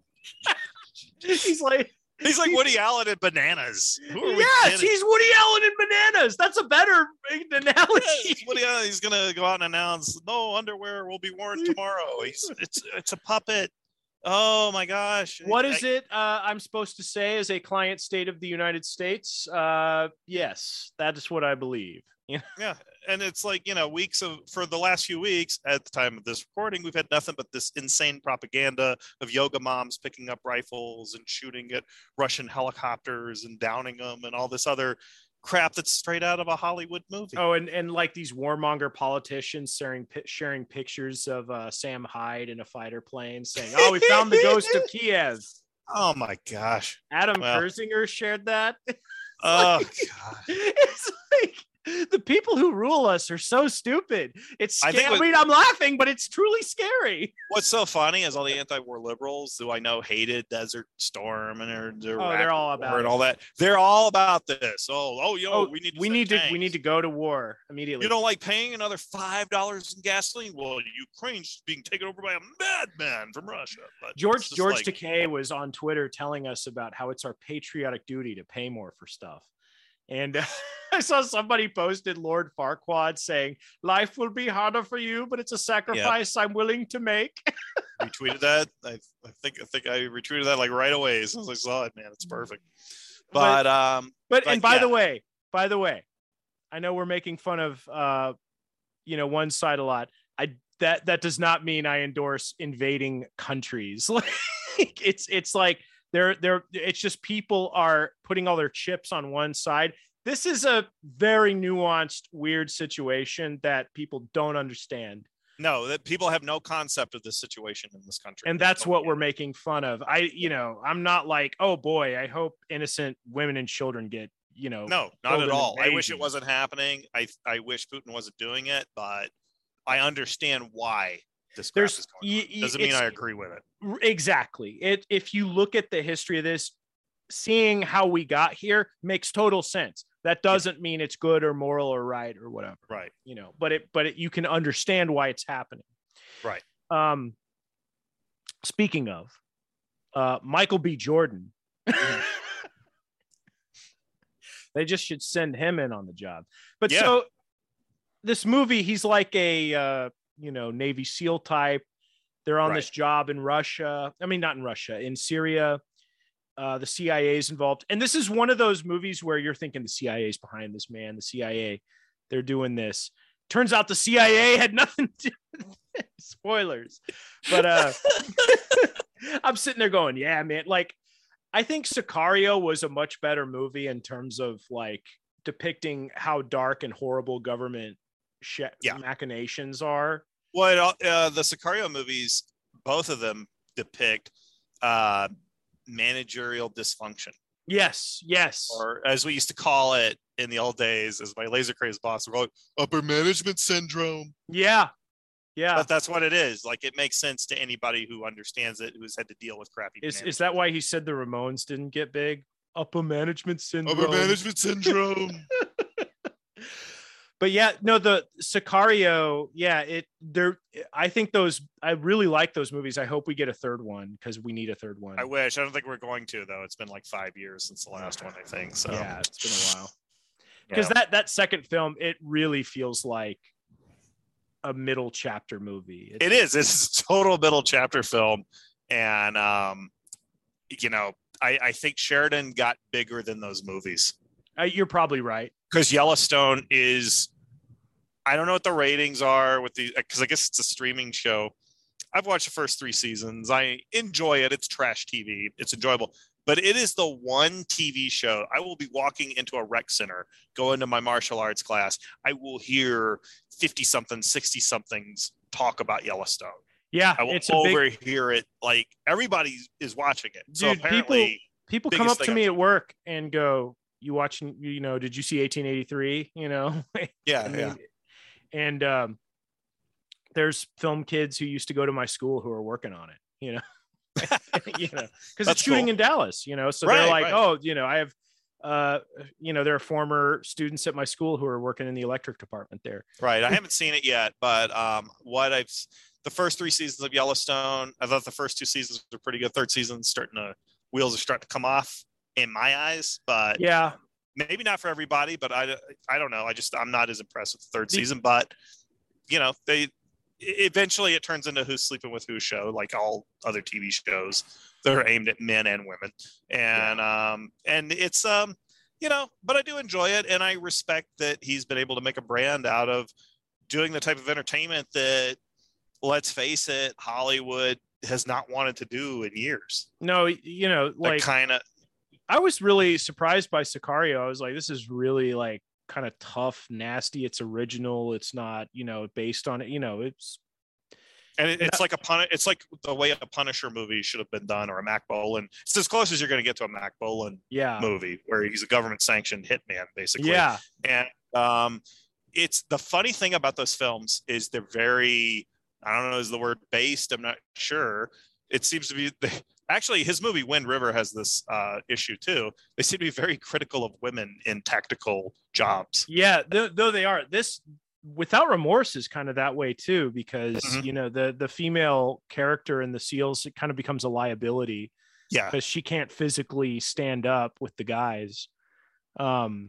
He's like Woody Allen in Bananas. Yes, he's Woody Allen in Bananas. That's a better analogy. Yes, Woody Allen, he's gonna go out and announce no underwear will be worn tomorrow. It's a puppet. Oh my gosh. What is it I'm supposed to say as a client state of the United States? Yes, that is what I believe. Yeah. And it's like, for the last few weeks at the time of this recording, we've had nothing but this insane propaganda of yoga moms picking up rifles and shooting at Russian helicopters and downing them and all this other crap that's straight out of a Hollywood movie. Oh, and like these warmonger politicians sharing pictures of Sam Hyde in a fighter plane saying, oh, we found the ghost of Kiev. Oh my gosh. Adam Kersinger shared that. Oh God. It's like the people who rule us are so stupid. It's scary. I mean, I'm laughing, but it's truly scary. What's so funny is all the anti-war liberals who I know hated Desert Storm and they're all about it. And all that. They're all about this. We need to go to war immediately. You don't like paying another $5 in gasoline? Well, Ukraine's being taken over by a madman from Russia. But George Takei was on Twitter telling us about how it's our patriotic duty to pay more for stuff. And I saw somebody posted Lord Farquaad saying, life will be harder for you, but it's a sacrifice I'm willing to make. Retweeted that. I think I retweeted that like right away as soon as I saw it, man. It's perfect. But by the way, I know we're making fun of one side a lot. That does not mean I endorse invading countries. Like it's like it's just people are putting all their chips on one side. This is a very nuanced, weird situation that people don't understand. No, that people have no concept of this situation in this country. And that's what we're making fun of. I'm not like, oh boy, I hope innocent women and children get, no, not at all. I wish it wasn't happening. I wish Putin wasn't doing it, but I understand why this crap is going on. Doesn't mean I agree with it. Exactly. If you look at the history of this, seeing how we got here makes total sense. That doesn't mean it's good or moral or right or whatever. Right. But you can understand why it's happening. Right. Speaking of Michael B. Jordan, they just should send him in on the job. But so this movie, he's like a Navy SEAL type. They're on this job in Russia. I mean, not in Russia, in Syria. The CIA is involved. And this is one of those movies where you're thinking the CIA is behind this, man. The CIA, they're doing this. Turns out the CIA had nothing to do with it. Spoilers. But I'm sitting there going, yeah, man. Like, I think Sicario was a much better movie in terms of like depicting how dark and horrible government machinations are. Well, the Sicario movies, both of them depict managerial dysfunction. Yes. Or as we used to call it in the old days, as my laser crazed boss would call it, upper management syndrome. Yeah. But that's what it is. Like, it makes sense to anybody who understands it, who's had to deal with crappy. Is that why he said the Ramones didn't get big? Upper management syndrome. Upper management syndrome. But yeah, no, the Sicario, I really like those movies. I hope we get a third one because we need a third one. I wish. I don't think we're going to, though. It's been like 5 years since the last one, I think. So yeah, it's been a while. Because that second film, it really feels like a middle chapter movie. It's a total middle chapter film. And, I think Sheridan got bigger than those movies. You're probably right. Because Yellowstone is, I don't know what the ratings are with because I guess it's a streaming show. I've watched the first 3 seasons. I enjoy it. It's trash TV. It's enjoyable. But it is the one TV show. I will be walking into a rec center, go into my martial arts class. I will hear 50-something, 60-somethings talk about Yellowstone. Yeah. I will overhear it. Like, everybody is watching it. Dude, so apparently people come up to me at work and go, you watching, did you see 1883? Yeah. And there's film kids who used to go to my school who are working on it, you know. Because it's shooting cool. in Dallas, you know, so Right, they're like, right. oh, you know, I have there are former students at my school who are working in the electric department there. Right. I haven't seen it yet, but the first 3 seasons of Yellowstone, I thought the first 2 seasons were pretty good. Third season wheels are starting to come off in my eyes, but Yeah, maybe not for everybody, but I don't know. I'm not as impressed with the third season, but you know, eventually it turns into Who's Sleeping with Who show, like all other TV shows that are aimed at men and women. And it's, you know, but I do enjoy it. And I respect that he's been able to make a brand out of doing the type of entertainment that, let's face it, Hollywood has not wanted to do in years. no, you know, like kind of. I was really surprised by Sicario. I was like, this is really like kind of tough, nasty. It's original. It's not, you know, based on it. You know, it's like it's like the way a Punisher movie should have been done, or a Mac Bolan. It's as close as you're going to get to a Mac Bolan movie, where he's a government sanctioned hitman, basically. Yeah. And it's the funny thing about those films is they're very, I don't know, is the word based? I'm not sure. It seems to be actually his movie Wind River has this issue too. They seem to be very critical of women in tactical jobs. Yeah, though they are. This Without Remorse is kind of that way too, because you know, the female character in the SEALs, it kind of becomes a liability. Yeah, because she can't physically stand up with the guys. In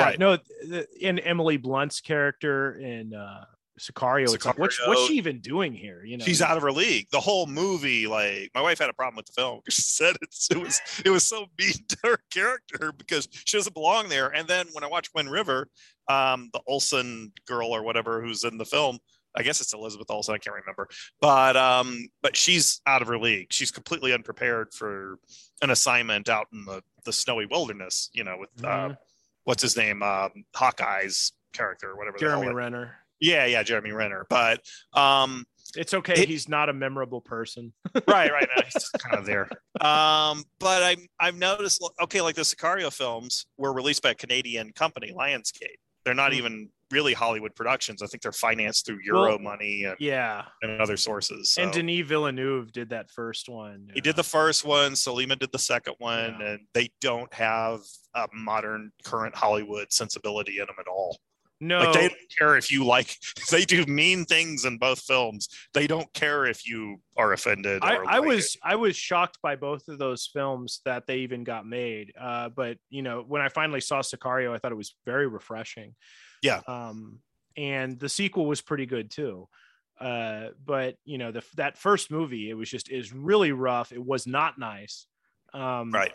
Emily Blunt's character in Sicario, it's like, what's she even doing here? You know, she's out of her league. The whole movie, like, my wife had a problem with the film. She said it was so mean to her character because she doesn't belong there. And then when I watched Wind River, the Olsen girl or whatever who's in the film, I guess it's Elizabeth Olsen, I can't remember, but she's out of her league. She's completely unprepared for an assignment out in the snowy wilderness, you know, with what's his name, Hawkeye's character, or whatever. Jeremy Renner. Yeah, Jeremy Renner. But it's okay. He's not a memorable person. right. No, he's just kind of there. But I've noticed, okay, like the Sicario films were released by a Canadian company, Lionsgate. They're not even really Hollywood productions. I think they're financed through Euro money and other sources. So. And Denis Villeneuve did that first one. He did the first one. Sollima did the second one, and they don't have a modern, current Hollywood sensibility in them at all. No, like, they don't care if you they do mean things in both films. They don't care if you are offended. I was shocked by both of those films that they even got made. But you know, when I finally saw Sicario, I thought it was very refreshing. Yeah. And the sequel was pretty good too. But you know, that first movie, is really rough. It was not nice. Right.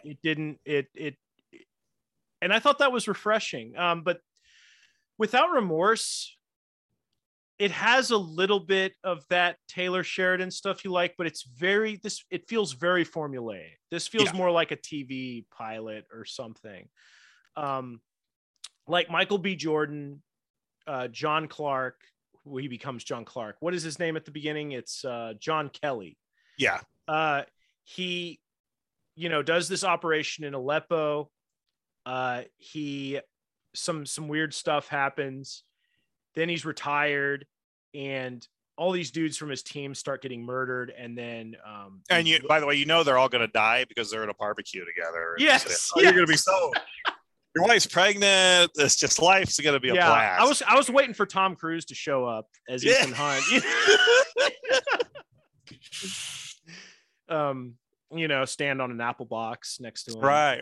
And I thought that was refreshing. But Without Remorse, it has a little bit of that Taylor Sheridan stuff you like, but it feels very formulaic. This feels more like a TV pilot or something. Like Michael B. Jordan, John Clark, who he becomes John Clark. What is his name at the beginning? It's John Kelly. Yeah. He, you know, does this operation in Aleppo. Some weird stuff happens. Then he's retired, and all these dudes from his team start getting murdered. And then, and you, by the way, you know, they're all going to die because they're at a barbecue together. Yes. You're going to be your wife's pregnant. It's just, life's going to be a blast. I was waiting for Tom Cruise to show up as Ethan Hunt. You know, stand on an apple box next to him. Right.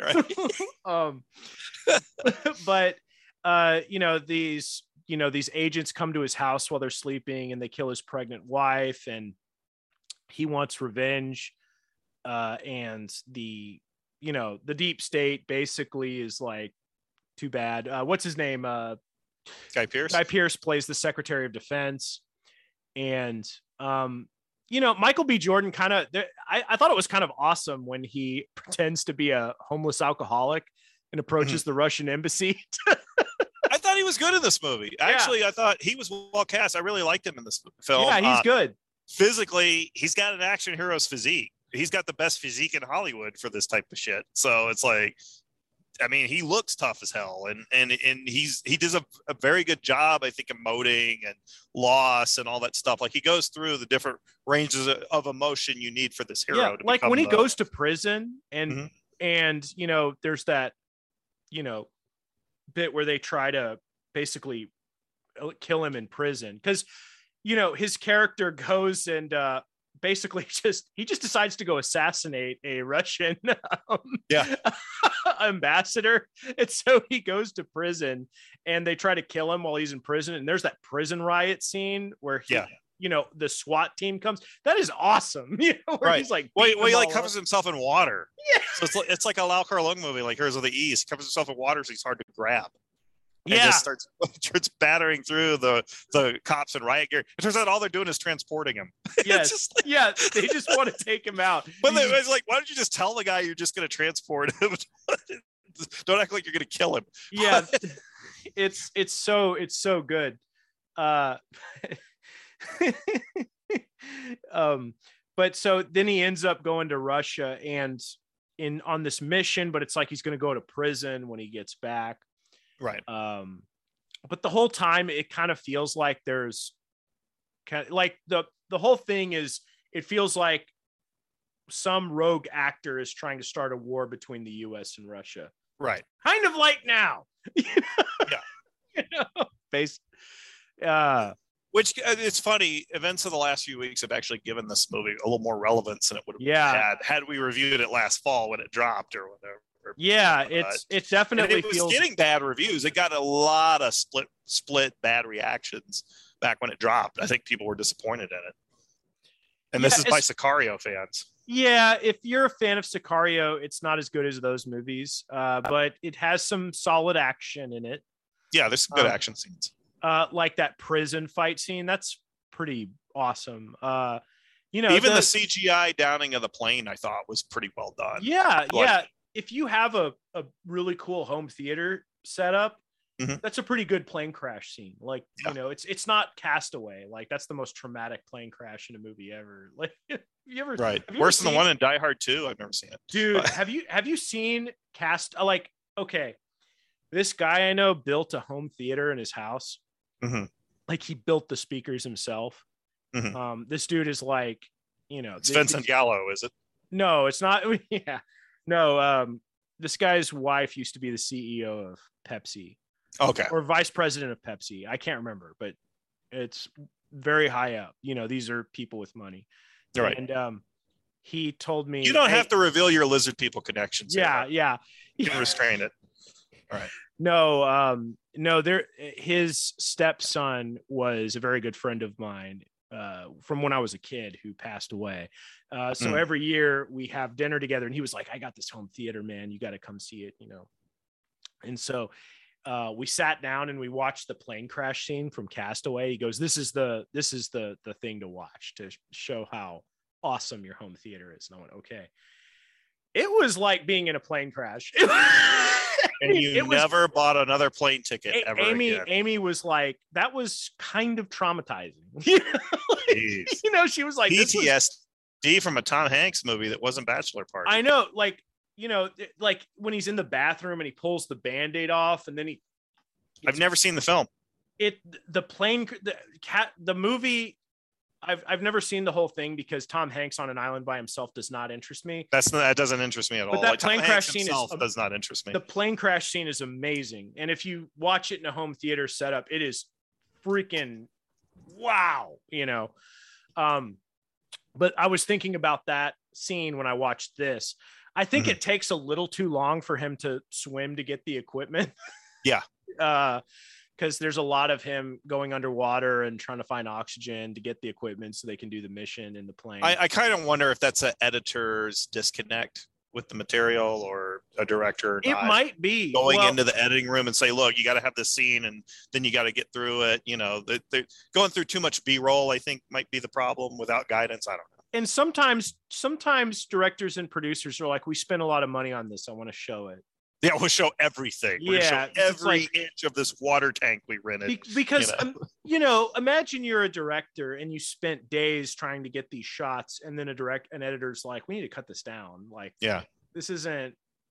But you know, these agents come to his house while they're sleeping, and they kill his pregnant wife, and he wants revenge. And the deep state basically is like, too bad. What's his name? Guy Pearce. Guy Pearce plays the Secretary of Defense, and you know, Michael B. Jordan I thought it was kind of awesome when he pretends to be a homeless alcoholic and approaches the Russian embassy. I thought he was good in this movie. Actually, I thought he was well cast. I really liked him in this film. Yeah, he's good. Physically, he's got an action hero's physique. He's got the best physique in Hollywood for this type of shit. So it's like, I mean, he looks tough as hell, and he does a very good job, I think, emoting and loss and all that stuff. Like he goes through the different ranges of emotion you need for this hero. Yeah, to like when he goes to prison Mhm. and there's that bit where they try to basically kill him in prison because his character goes and basically he just decides to go assassinate a Russian ambassador. And so he goes to prison and they try to kill him while he's in prison. And there's that prison riot scene where the SWAT team comes. That is awesome. Where he's like, he like covers himself in water. Yeah. So it's like a Lau Kar-leung movie, like Heroes of the East. He covers himself in water, so he's hard to grab. And just starts battering through the cops in riot gear. It turns out all they're doing is transporting him. Yes. They just want to take him out. But it's like, why don't you just tell the guy you're just going to transport him? Don't act like you're going to kill him. Yeah. It's so good. But so then he ends up going to Russia and on this mission, but it's like he's going to go to prison when he gets back. Right. But the whole time it kind of feels like there's kind of like the whole thing is, it feels like some rogue actor is trying to start a war between the US and Russia. Right. Kind of like now. Yeah. Which it's funny, events of the last few weeks have actually given this movie a little more relevance than it would have had we reviewed it last fall when it dropped or whatever. Yeah, it definitely it was getting bad reviews. It got a lot of split bad reactions back when it dropped. I think people were disappointed in it. And this is by Sicario fans. Yeah, if you're a fan of Sicario, it's not as good as those movies, but it has some solid action in it. Yeah, there's some good action scenes. Like that prison fight scene, that's pretty awesome. Even the CGI downing of the plane, I thought was pretty well done. Yeah, yeah. If you have a really cool home theater setup, that's a pretty good plane crash scene. Like, it's not Castaway. Like, that's the most traumatic plane crash in a movie ever. Like, worse than the one in Die Hard 2? I've never seen it. Dude, have you seen okay, this guy I know built a home theater in his house. Mm-hmm. Like, he built the speakers himself. Mm-hmm. This dude is like, it's Vincent Gallo, is it? No, it's not. Yeah. No, this guy's wife used to be the CEO of Pepsi. Okay. Or vice president of Pepsi. I can't remember, but it's very high up. These are people with money. Right. And he told me, you don't have to reveal your lizard people connections. Yeah. You can restrain it. All right. No, his stepson was a very good friend of mine from when I was a kid who passed away. So every year we have dinner together, and he was like, I got this home theater, man. You got to come see it, And so we sat down and we watched the plane crash scene from Castaway. He goes, this is the thing to watch to show how awesome your home theater is. And I went, okay. It was like being in a plane crash. And you never bought another plane ticket ever again. Amy was like, that was kind of traumatizing. She was like, PTSD from a Tom Hanks movie that wasn't Bachelor Party. I know, like when he's in the bathroom and he pulls the Band-Aid off, and then I've never seen the film. The movie. I've never seen the whole thing because Tom Hanks on an island by himself does not interest me. That doesn't interest me at all. But that plane crash scene does not interest me. The plane crash scene is amazing, and if you watch it in a home theater setup, it is freaking wow. But I was thinking about that scene when I watched this. I think it takes a little too long for him to swim to get the equipment. Yeah. Because there's a lot of him going underwater and trying to find oxygen to get the equipment so they can do the mission in the plane. I kind of wonder if that's an editor's disconnect with the material or a director. It might be going into the editing room and say, look, you got to have this scene and then you got to get through it. They're going through too much B-roll, I think, might be the problem without guidance. I don't know. And sometimes directors and producers are like, we spent a lot of money on this. I want to show it. Yeah, we'll show everything. We'll show every inch of this water tank we rented. Because, imagine you're a director and you spent days trying to get these shots, and then an editor's like, we need to cut this down. Like, yeah, this isn't,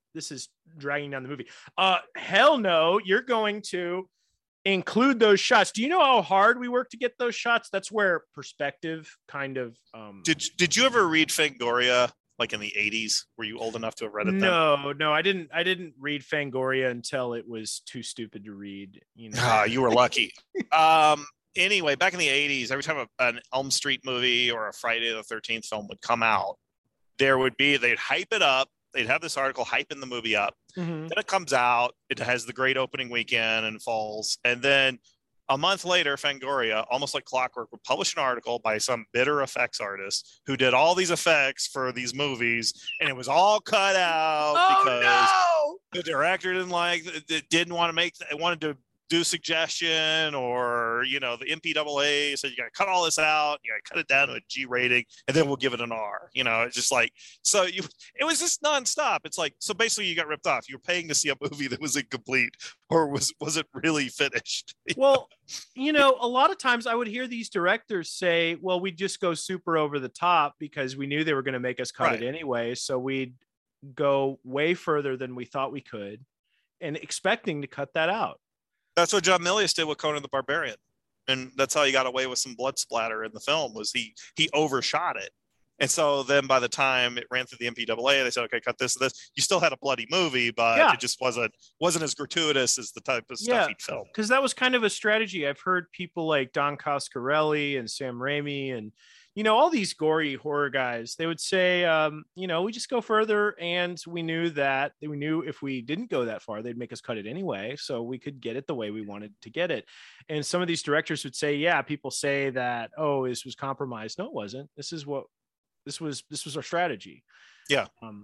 this is dragging down the movie. Hell no, you're going to include those shots. Do you know how hard we worked to get those shots? That's where perspective kind of Did you ever read Fangoria like in the 80s? Were you old enough to have read it then? No, I didn't read Fangoria until it was too stupid to read, you know. You were lucky. Anyway, back in the 80s, every time an Elm Street movie or a Friday the 13th film would come out, they'd hype it up. They'd have this article hyping the movie up. Mm-hmm. Then it comes out. It has the great opening weekend and falls. And then a month later, Fangoria, almost like clockwork, would publish an article by some bitter effects artist who did all these effects for these movies. And it was all cut out because the director didn't want to wanted to do suggestion, or, you know, the MPAA said, you got to cut all this out. You got to cut it down to a G rating, and then we'll give it an R. You know, it's just like, it was just nonstop. It's like, so basically you got ripped off. You're paying to see a movie that was incomplete, or was it really finished? Well, you know, a lot of times I would hear these directors say, well, we just go super over the top because we knew they were going to make us cut it anyway. So we'd go way further than we thought we could, and expecting to cut that out. That's what John Milius did with Conan the Barbarian. And that's how he got away with some blood splatter in the film, was he overshot it. And so then by the time it ran through the MPAA, they said, okay, cut this and this. You still had a bloody movie, but it just wasn't as gratuitous as the type of stuff he'd filmed. Because that was kind of a strategy. I've heard people like Don Coscarelli and Sam Raimi and, you know, all these gory horror guys, they would say, you know, we just go further, and we knew if we didn't go that far, they'd make us cut it anyway, so we could get it the way we wanted to get it. And some of these directors would say, yeah, people say that, oh, this was compromised. No, it wasn't. This was our strategy. Yeah.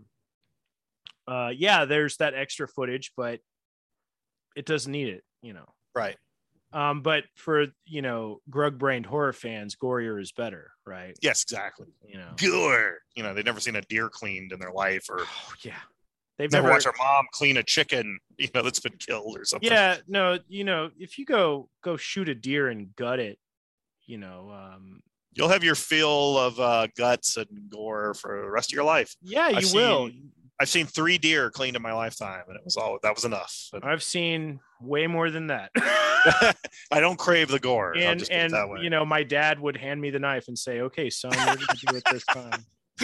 There's that extra footage, but it doesn't need it, you know. Right. But for, you know, grug-brained horror fans, gorier is better, right? Yes, exactly. You know, gore. You know, they've never seen a deer cleaned in their life, or they've never watched their mom clean a chicken, you know, that's been killed or something. Yeah, no, you know, if you go shoot a deer and gut it, you know, you'll have your fill of guts and gore for the rest of your life. Yeah, you will. I've seen 3 deer cleaned in my lifetime, and that was enough. I've seen way more than that. I don't crave the gore. And you know, my dad would hand me the knife and say, "Okay, son, what are you gonna do it this time?"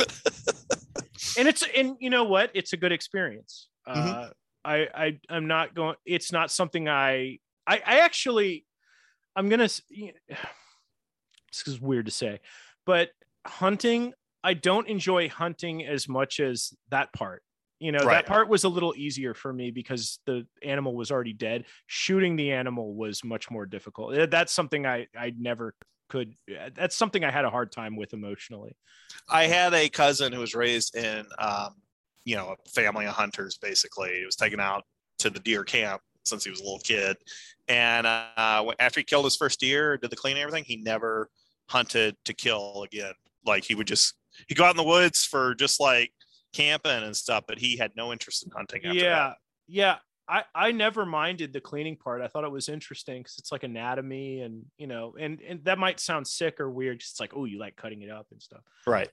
and you know what? It's a good experience. I'm not going. It's not something I actually. I'm gonna. This is weird to say, but hunting. I don't enjoy hunting as much as that part. You know, that part was a little easier for me because the animal was already dead. Shooting the animal was much more difficult. That's something I never could. That's something I had a hard time with emotionally. I had a cousin who was raised in, you know, a family of hunters, basically. He was taken out to the deer camp since he was a little kid. And after he killed his first deer, did the cleaning and everything, he never hunted to kill again. Like he'd go out in the woods for just like camping and stuff, but he had no interest in hunting after that. Yeah. I never minded the cleaning part. I thought it was interesting because it's like anatomy, and, you know, and that might sound sick or weird. It's like, oh, you like cutting it up and stuff. Right.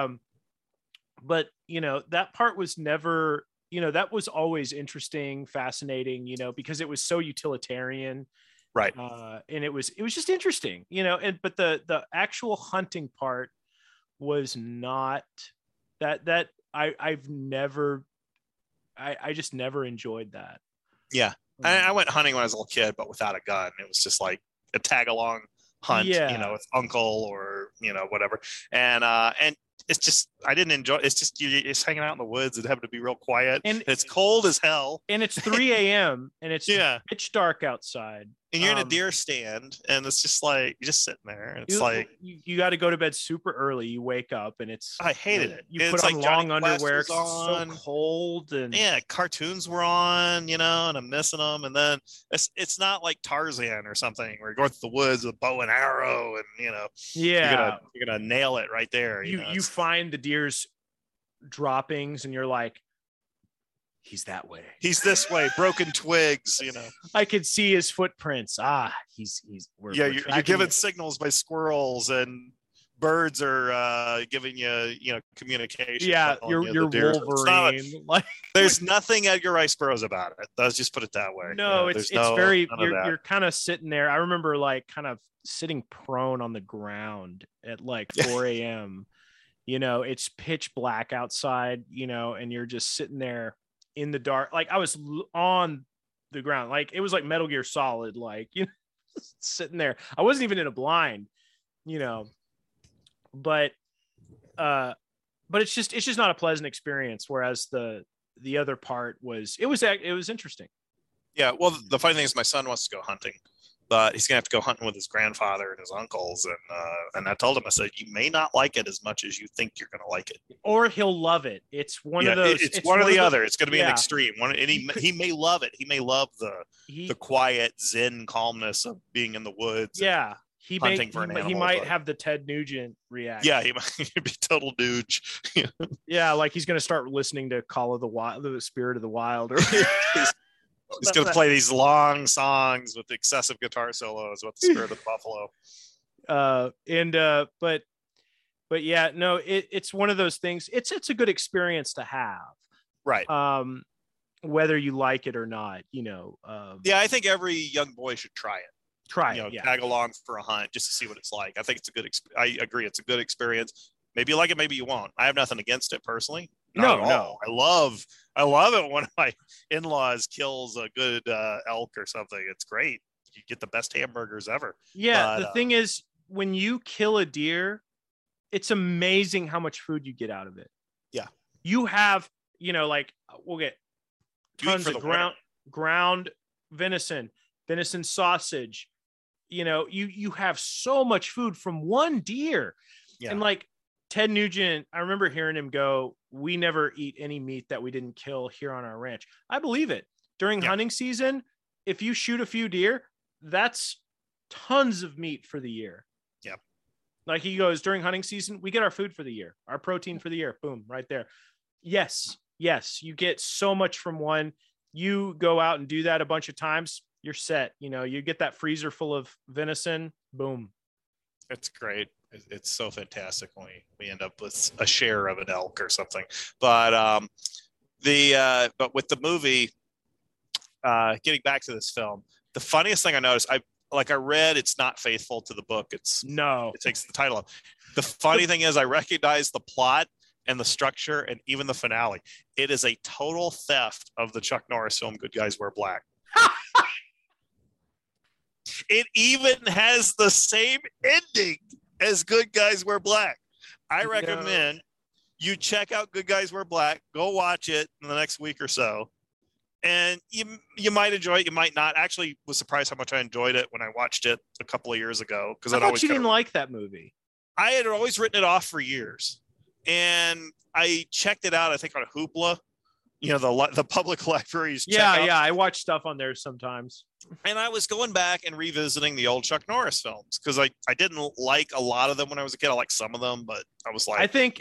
But, you know, that part was never, you know, that was always interesting, fascinating, you know, because it was so utilitarian. Right. And it was just interesting, you know, but the actual hunting part was not that I've never, I just never enjoyed that. Yeah. I went hunting when I was a little kid, but without a gun. It was just like a tag along hunt, you know, with uncle or, you know, whatever. And it's just, I didn't enjoy it. It's just, you're just hanging out in the woods. It happened to be real quiet. And it's cold as hell. And it's 3 a.m. and it's pitch dark outside. And you're in a deer stand, and it's just like, you're just sitting there. And it's you got to go to bed super early. You wake up and I hated it. You put on long underwear. It's so cold. And cartoons were on, you know, and I'm missing them. And then it's not like Tarzan or something where you're going through the woods with a bow and arrow, and, you know, you're gonna nail it right there. You find the deer's droppings, and you're like, he's that way. He's this way. Broken twigs, you know. I could see his footprints. You're giving signals by squirrels and birds are giving you communication. Yeah, telling you're the deer. Wolverine. There's nothing Edgar Rice Burroughs about it. Let's just put it that way. No, there's it's very you're kind of sitting there. I remember like kind of sitting prone on the ground at like 4 a.m. It's pitch black outside, and you're just sitting there in the dark. Like I was on the ground, like it was like Metal Gear Solid, like sitting there. I wasn't even in a blind, but it's just not a pleasant experience. Whereas the other part was interesting. Yeah, well, the funny thing is, my son wants to go hunting, but he's gonna have to go hunting with his grandfather and his uncles, and I told him, I said, you may not like it as much as you think you're gonna like it, or he'll love it. It's one of those. It's one or the other. It's gonna be an extreme one, and he may love it. He may love the quiet Zen calmness of being in the woods. Yeah. He might have the Ted Nugent reaction. Yeah, he might be total douche. Yeah, like he's going to start listening to Call of the Wild, the Spirit of the Wild. Or he's going to play these long songs with excessive guitar solos with the Spirit of the Buffalo. But yeah, no, it's one of those things. It's a good experience to have, right? Whether you like it or not, Yeah, I think every young boy should try it. Tag along for a hunt just to see what it's like. I think it's a good I agree, it's a good experience. Maybe you like it, maybe you won't. I have nothing against it personally. No. I love it when my in-laws kills a good elk or something. It's great. You get the best hamburgers ever. Yeah, the thing is, when you kill a deer, it's amazing how much food you get out of it. Yeah. You have, like we'll get tons of ground venison sausage. You have so much food from one deer. Yeah. And like Ted Nugent, I remember hearing him go, we never eat any meat that we didn't kill here on our ranch. I believe it. During hunting season, if you shoot a few deer, that's tons of meat for the year. Yep. Like he goes, during hunting season, we get our food for the year, our protein for the year. Boom, right there. Yes. You get so much from one. You go out and do that a bunch of times, you're set. You get that freezer full of venison. Boom. It's great. It's so fantastic when we end up with a share of an elk or something. But but with the movie, getting back to this film, the funniest thing I noticed, I read it's not faithful to the book. It takes the title off. The funny thing is, I recognize the plot and the structure and even the finale. It is a total theft of the Chuck Norris film Good Guys Wear Black. It even has the same ending as Good Guys Wear Black. I recommend you check out Good Guys Wear Black. Go watch it in the next week or so. And you might enjoy it. You might not. Actually, was surprised how much I enjoyed it when I watched it a couple of years ago. I thought you didn't like that movie. I had always written it off for years. And I checked it out, I think, on Hoopla. The public libraries. Yeah, I watch stuff on there sometimes. And I was going back and revisiting the old Chuck Norris films because I didn't like a lot of them when I was a kid. I liked some of them, but I was like, I think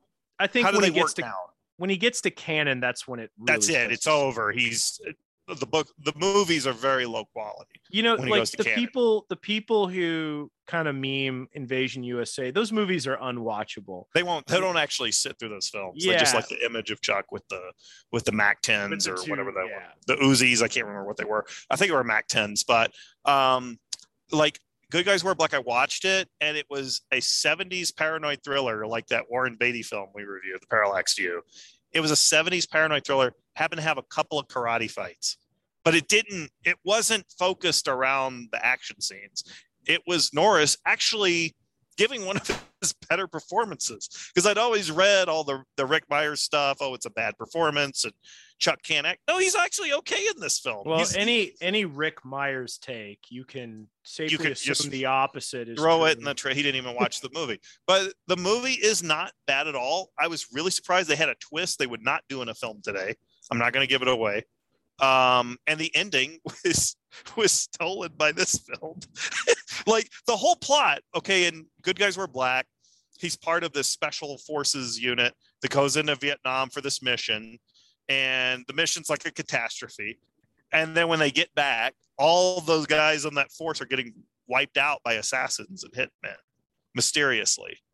when he gets to canon, that's when it really that's it. It's over. The movies are very low quality. Like the people who kind of meme Invasion USA, those movies are unwatchable. They don't actually sit through those films. Yeah. They just like the image of Chuck with the Mac 10s or whatever that were. The Uzis, I can't remember what they were. I think they were Mac 10s, but like Good Guys Wear Black, I watched it and it was a 70s paranoid thriller like that Warren Beatty film we reviewed, The Parallax View. It was a 70s paranoid thriller, happened to have a couple of karate fights, but it wasn't focused around the action scenes. It was Norris actually giving one of his better performances, because I'd always read all the Rick Myers stuff. Oh, it's a bad performance and Chuck can't act. No, he's actually okay in this film. Well, any Rick Myers take, you can safely assume the opposite is throw true. It in the tray. He didn't even watch the movie, but the movie is not bad at all. I was really surprised they had a twist they would not do in a film today. I'm not going to give it away. And the ending was stolen by this film. Like the whole plot. Okay, and Good Guys Wear Black. He's part of this special forces unit that goes into Vietnam for this mission. And the mission's like a catastrophe. And then when they get back, all those guys on that force are getting wiped out by assassins and hitmen mysteriously.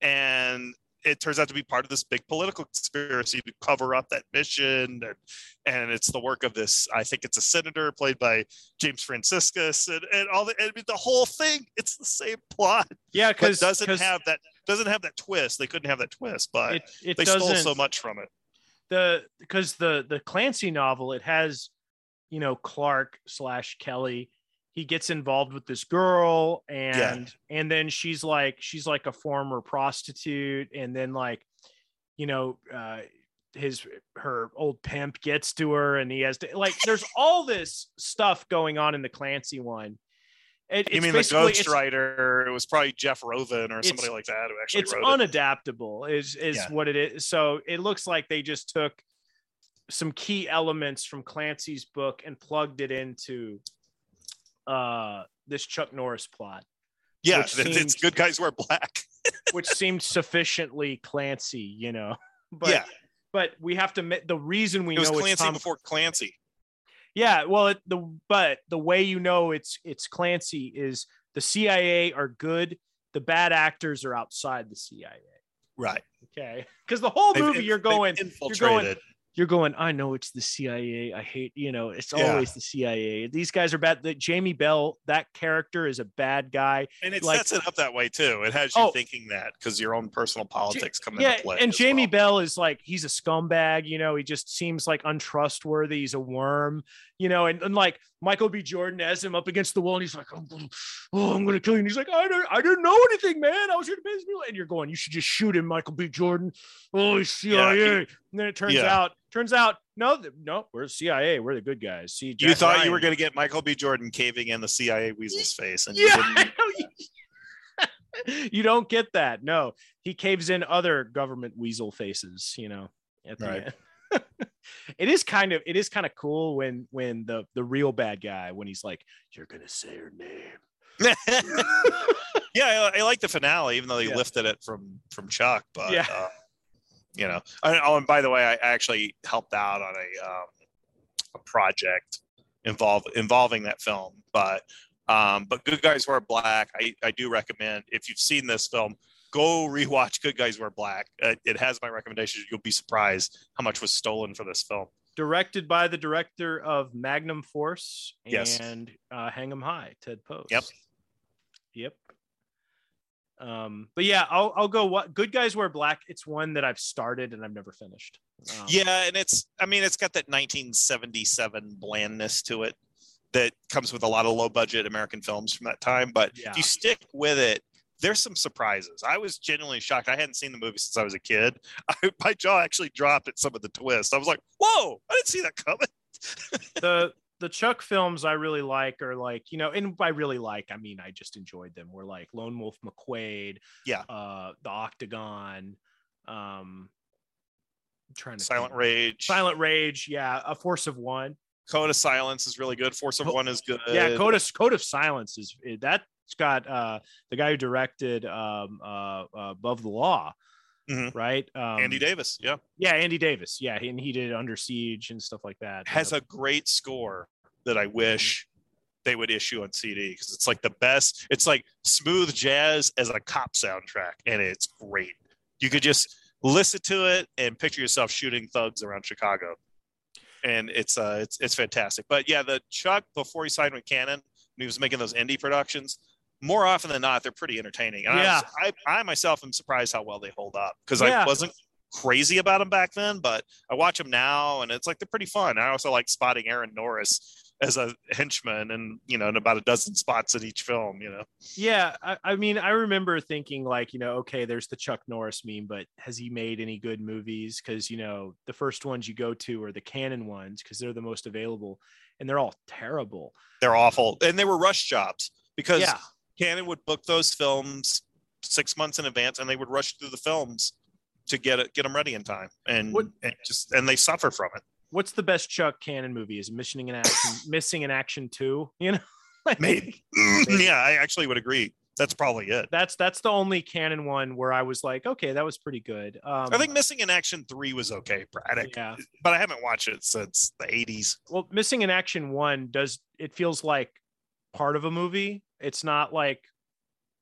and it turns out to be part of this big political conspiracy to cover up that mission. And it's the work of this, I think it's a senator played by James Franciscus, and all the, I mean, the whole thing, it's the same plot. Yeah, because doesn't have that twist. They couldn't have that twist, but it they stole so much from it. Because the Clancy novel, it has, you know, Clark / Kelly. He gets involved with this girl, and then she's like a former prostitute, and then, like, you know, her old pimp gets to her, and he has to, like, there's all this stuff going on in the Clancy one. You mean the ghostwriter? It was probably Jeff Roven or somebody like that who actually wrote it. It's unadaptable is what it is. So it looks like they just took some key elements from Clancy's book and plugged it into this Chuck Norris plot. Yeah, it's Good Guys Wear Black. Which seemed sufficiently Clancy, you know. But we have to, the reason we know it's Clancy before Clancy. Yeah, well, the way you know it's Clancy is the CIA are good, the bad actors are outside the CIA. Right. Okay. Because the whole movie you're going, I know it's the CIA. I hate, you know, it's always the CIA. These guys are bad. Jamie Bell, that character is a bad guy. And it sets it up that way too. It has you thinking that because your own personal politics come into play. And Jamie Bell is like, he's a scumbag, you know, he just seems like untrustworthy. He's a worm, you know, and like Michael B. Jordan has him up against the wall and he's like, I'm going to kill you. And he's like, I didn't know anything, man. I was here to pay this bill. And you're going, you should just shoot him, Michael B. Jordan. Oh, he's CIA. And then it turns out, no, we're CIA. We're the good guys. See, you thought Ryan, you were going to get Michael B. Jordan caving in the CIA weasel's face. And you don't get that. No, he caves in other government weasel faces, you know, at the end. It is kind of cool when the real bad guy, when he's like, you're going to say her name. Yeah. I like the finale, even though they lifted it from Chuck, but you know, and by the way, I actually helped out on a project involving that film, but Good Guys Wear Black, I do recommend, if you've seen this film, go rewatch Good Guys Wear Black. It has my recommendation. You'll be surprised how much was stolen for this film. Directed by the director of Magnum Force and Hang 'em High, Ted Post. Yep. But yeah, I'll go. What Good Guys Wear Black? It's one that I've started and I've never finished. And it's got that 1977 blandness to it that comes with a lot of low budget American films from that time. But if you stick with it, there's some surprises. I was genuinely shocked. I hadn't seen the movie since I was a kid. My jaw actually dropped at some of the twists. I was like, whoa, I didn't see that coming. The Chuck films I really like are like, you know, and by really like, I mean, I just enjoyed them. We're like Lone Wolf McQuade, The Octagon, Silent Rage, A Force of One. Code of Silence is really good. Force of One is good. Yeah, Code of Silence that's got the guy who directed Above the Law. Mm-hmm. Right, Andy Davis. Andy Davis, and he did Under Siege and stuff like that. Has a great score that I wish they would issue on CD, because it's like the best. It's like smooth jazz as a cop soundtrack, and it's great. You could just listen to it and picture yourself shooting thugs around Chicago, and it's fantastic. But yeah, the Chuck, before he signed with Canon, when he was making those indie productions, more often than not, they're pretty entertaining. And I myself am surprised how well they hold up, because I wasn't crazy about them back then, but I watch them now and it's like they're pretty fun. I also like spotting Aaron Norris as a henchman, and you know, in about a dozen spots in each film, you know. Yeah, I mean, I remember thinking like, you know, okay, there's the Chuck Norris meme, but has he made any good movies? Because, you know, the first ones you go to are the Canon ones because they're the most available, and they're all terrible. They're awful, and they were rush jobs because Canon would book those films 6 months in advance, and they would rush through the films to get them ready in time, and they suffer from it. What's the best Chuck Canon movie? Is Missing in Action 2? You know, maybe. Yeah, I actually would agree. That's probably it. That's the only Canon one where I was like, okay, that was pretty good. I think Missing in Action 3 was okay, Braddock. Yeah, but I haven't watched it since the 80s. Well, Missing in Action 1 feels like part of a movie. It's not like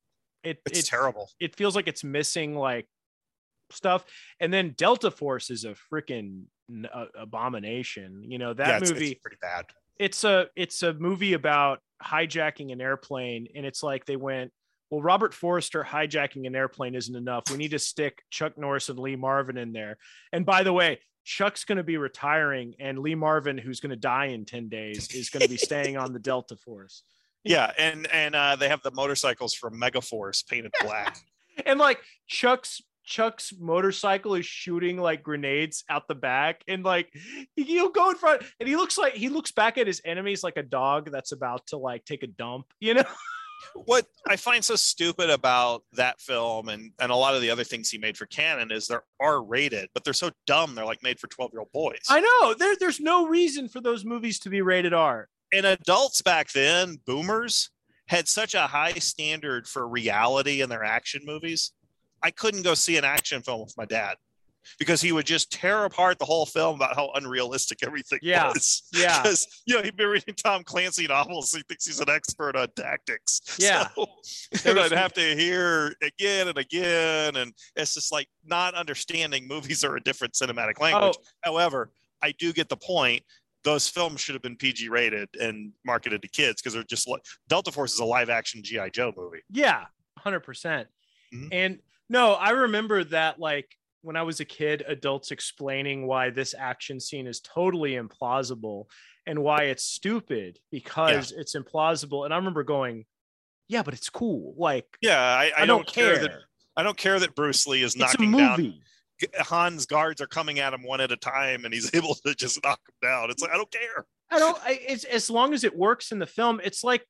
It's terrible. It feels like it's missing like stuff. And then Delta Force is a freaking abomination. You know, that movie, it's pretty bad. It's a movie about hijacking an airplane, and it's like they went, well, Robert Forster hijacking an airplane isn't enough. We need to stick Chuck Norris and Lee Marvin in there. And by the way, Chuck's going to be retiring, and Lee Marvin, who's going to die in 10 days, is going to be staying on the Delta Force. Yeah, and they have the motorcycles from Megaforce painted black. And like Chuck's motorcycle is shooting like grenades out the back, and like he'll go in front, and he looks back at his enemies like a dog that's about to like take a dump, you know. What I find so stupid about that film and a lot of the other things he made for Canon is they're R-rated, but they're so dumb they're like made for 12-year-old boys. I know there's no reason for those movies to be rated R. And adults back then, boomers, had such a high standard for reality in their action movies. I couldn't go see an action film with my dad because he would just tear apart the whole film about how unrealistic everything was. Yeah. Because, he'd been reading Tom Clancy novels. So he thinks he's an expert on tactics. Yeah. So, and I'd have to hear again and again. And it's just like not understanding movies are a different cinematic language. Oh. However, I do get the point. Those films should have been PG rated and marketed to kids because they're just like Delta Force is a live action G.I. Joe movie. Yeah, 100%. Mm-hmm. And no, I remember that like when I was a kid, adults explaining why this action scene is totally implausible and why it's stupid because it's implausible. And I remember going, yeah, but it's cool. Like, I don't care. I don't care that Bruce Lee is knocking down. Han's guards are coming at him one at a time and he's able to just knock them down. It's like, I don't care. It's as long as it works in the film. It's like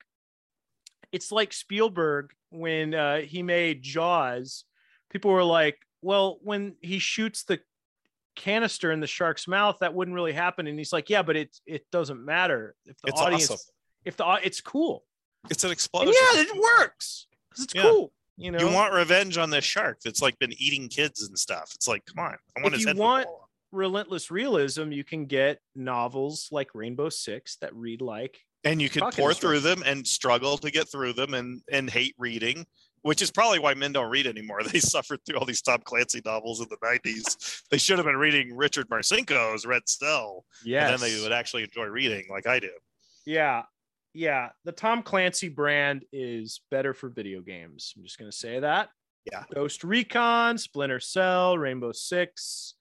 Spielberg when he made Jaws. People were like, well, when he shoots the canister in the shark's mouth, that wouldn't really happen. And he's like, yeah, but it doesn't matter if the audience, awesome. It's cool. It's an explosion. And yeah, it works. It's cool. You know, you want revenge on this shark that's like been eating kids and stuff. It's like, come on. I want if you want relentless realism, you can get novels like Rainbow Six that read like, and you can pour through them and struggle to get through them and hate reading, which is probably why men don't read anymore. They suffered through all these Tom Clancy novels in the 90s. They should have been reading Richard Marcinko's Red Cell. Yes. And then they would actually enjoy reading like I do. Yeah. Yeah. The Tom Clancy brand is better for video games. I'm just going to say that. Yeah. Ghost Recon, Splinter Cell, Rainbow Six,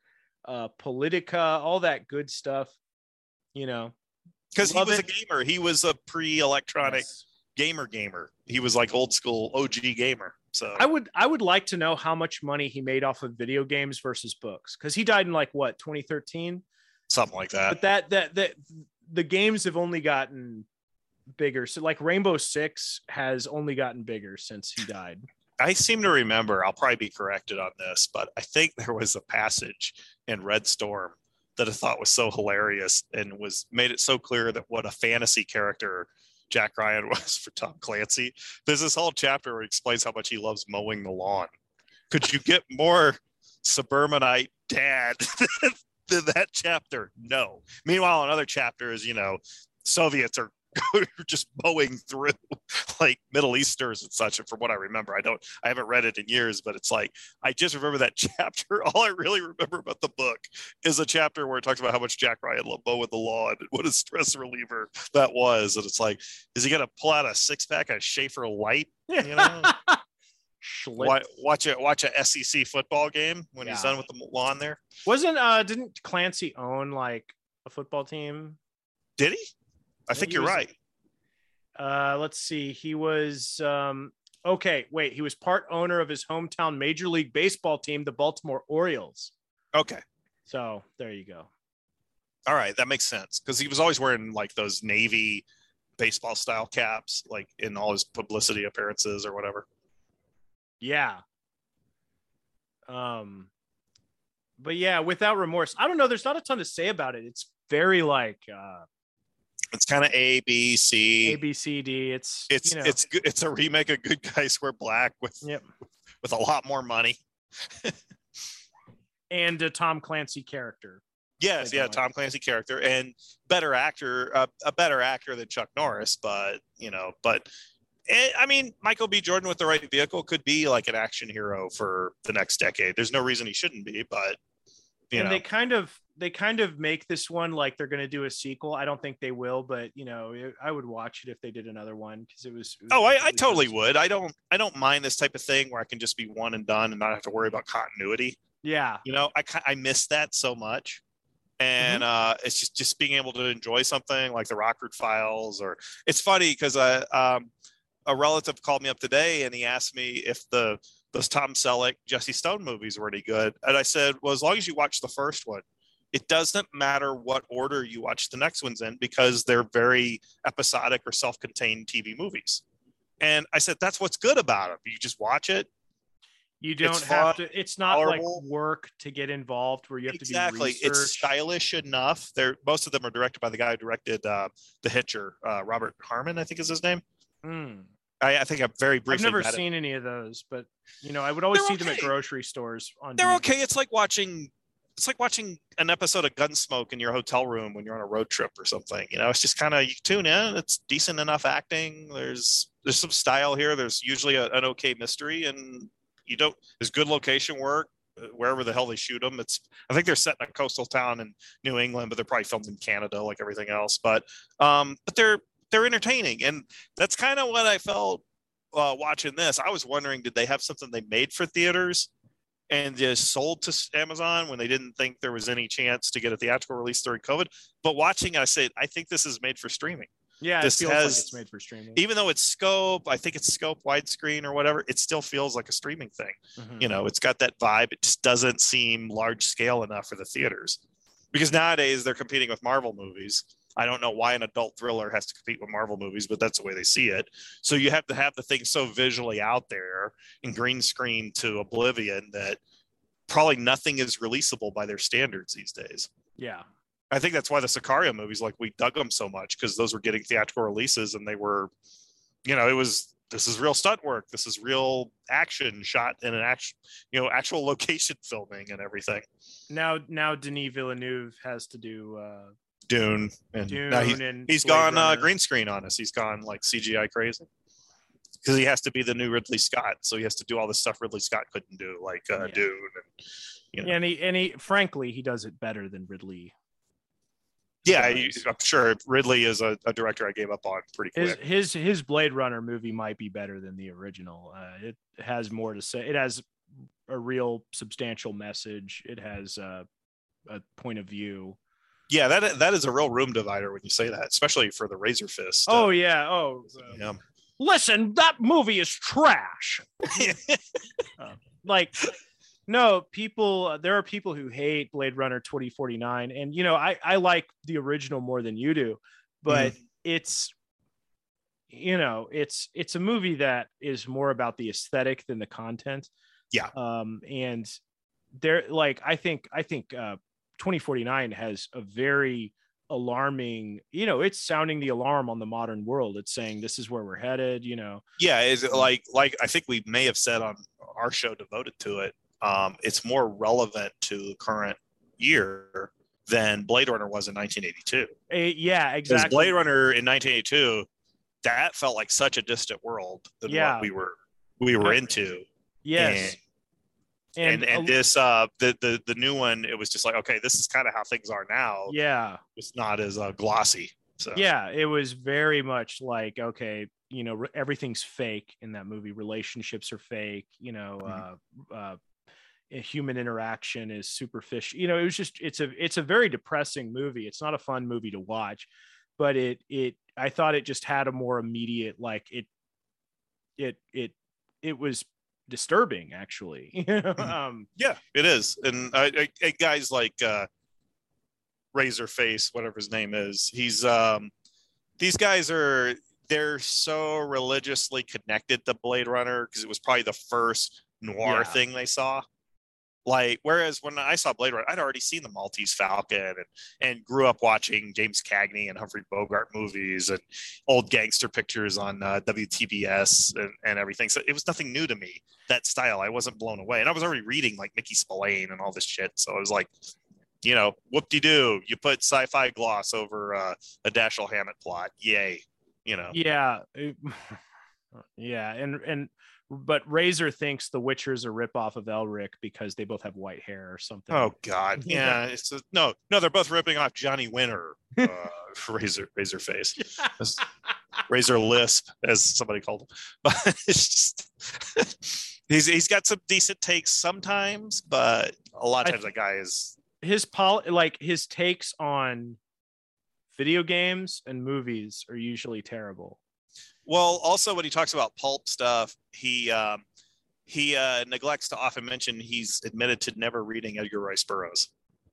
Politica, all that good stuff, you know. Because he was a gamer. He was a pre-electronic gamer. He was like old school OG gamer. So I would like to know how much money he made off of video games versus books, because he died in like what, 2013, something like that. But that the games have only gotten bigger. So like Rainbow Six has only gotten bigger since he died. I seem to remember, I'll probably be corrected on this, but I think there was a passage in Red Storm that I thought was so hilarious and made it so clear that what a fantasy character Jack Ryan was for Tom Clancy. There's this whole chapter where he explains how much he loves mowing the lawn. Could you get more suburbanite dad than that chapter? No. Meanwhile, another chapter is, Soviets are just mowing through like Middle Easters and such. And from what I remember, I haven't read it in years, but it's like, I just remember that chapter. All I really remember about the book is a chapter where it talks about how much Jack Ryan loved mowing the lawn and what a stress reliever that was. And it's like, is he going to pull out a 6-pack of Schaefer Light? Watch a SEC football game when he's done with the lawn there. Didn't Clancy own like a football team? Did he? I think you're right. Let's see. He was he was part owner of his hometown Major League Baseball team, the Baltimore Orioles. Okay. So there you go. All right, that makes sense, because he was always wearing like those Navy baseball style caps, like in all his publicity appearances or whatever. Yeah. But yeah, Without Remorse. I don't know. There's not a ton to say about it. It's very like it's kind of A, B, C, D. It's good. It's a remake of Good Guys Wear Black with a lot more money. And a Tom Clancy character. Yes, Tom Clancy character, and a better actor than Chuck Norris, but I mean, Michael B. Jordan with the right vehicle could be like an action hero for the next decade. There's no reason he shouldn't be, but you know. They kind of make this one like they're going to do a sequel. I don't think they will, but I would watch it if they did another one because it was. Oh, I totally would. I don't mind this type of thing where I can just be one and done and not have to worry about continuity. Yeah. I miss that so much. And it's just being able to enjoy something like the Rockford Files, or it's funny because a relative called me up today and he asked me if those Tom Selleck, Jesse Stone movies were any good. And I said, well, as long as you watch the first one, it doesn't matter what order you watch the next ones in because they're very episodic or self-contained TV movies. And I said, that's what's good about them. You just watch it. You don't have to. It's not tolerable. Like work to get involved where you have to do research. It's stylish enough. Most of them are directed by the guy who directed The Hitcher, Robert Harmon, I think is his name. I think I'm very briefly. I've never seen any of those, but I would always see them at grocery stores. They're okay. It's like watching an episode of Gunsmoke in your hotel room when you're on a road trip or something. It's just kind of, you tune in. It's decent enough acting. There's some style here. There's usually an okay mystery, and there's good location work wherever the hell they shoot them. I think they're set in a coastal town in New England, but they're probably filmed in Canada like everything else. But they're entertaining, and that's kind of what I felt watching this. I was wondering, did they have something they made for theaters and just sold to Amazon when they didn't think there was any chance to get a theatrical release during COVID? But watching, I said, I think this is made for streaming. Yeah, it feels like it's made for streaming. Even though it's scope, I think it's scope widescreen or whatever, it still feels like a streaming thing. It's got that vibe. It just doesn't seem large scale enough for the theaters. Because nowadays they're competing with Marvel movies. I don't know why an adult thriller has to compete with Marvel movies, but that's the way they see it. So you have to have the thing so visually out there in green screen to oblivion that probably nothing is releasable by their standards these days. Yeah. I think that's why the Sicario movies, like, we dug them so much, because those were getting theatrical releases, and they were, this is real stunt work. This is real action shot in an actual location filming and everything. Now Denis Villeneuve has to do Dune, and he's gone green screen on us. He's gone like CGI crazy because he has to be the new Ridley Scott, so he has to do all the stuff Ridley Scott couldn't do, like Dune, and he frankly he does it better than Ridley. Yeah, I'm sure Ridley is a director I gave up on pretty quick. His Blade Runner movie might be better than the original. It has more to say. It has a real substantial message. It has a point of view. Yeah, that is a real room divider when you say that, especially for the Razor Fist. Oh yeah. Oh, yeah. Listen, that movie is trash. No, there are people who hate Blade Runner 2049. And, I like the original more than you do, but it's a movie that is more about the aesthetic than the content. Yeah. And there, I think 2049 has a very alarming, it's sounding the alarm on the modern world. It's saying this is where we're headed, Yeah. Is it like I think we may have said on our show devoted to it, it's more relevant to the current year than Blade Runner was in 1982. Yeah, exactly. Because Blade Runner in 1982, that felt like such a distant world than what we were into. Yes. And this the new one, it was just like, okay, this is kind of how things are now. Yeah. It's not as glossy. So yeah, it was very much like, okay, everything's fake in that movie. Relationships are fake, human interaction is superficial. It was just, it's a very depressing movie. It's not a fun movie to watch, but I thought it just had a more immediate, it was disturbing actually. Yeah, it is. And guys like Razorface, whatever his name is, he's these guys they're so religiously connected to Blade Runner because it was probably the first noir thing they saw. Whereas when I saw Blade Runner, I'd already seen the Maltese Falcon and grew up watching James Cagney and Humphrey Bogart movies and old gangster pictures on WTBS and everything. So it was nothing new to me, that style. I wasn't blown away. And I was already reading like Mickey Spillane and all this shit. So I was like, whoop-de-doo. You put sci-fi gloss over a Dashiell Hammett plot. Yay. Yeah. Yeah, but Razor thinks The Witcher's a ripoff of Elric because they both have white hair or something. Oh God, yeah. No, they're both ripping off Johnny Winter, Razor face, Razor Lisp, as somebody called him. But it's just he's got some decent takes sometimes, but a lot of times that guy is his takes on video games and movies are usually terrible. Well, also when he talks about pulp stuff, he neglects to often mention he's admitted to never reading Edgar Rice Burroughs.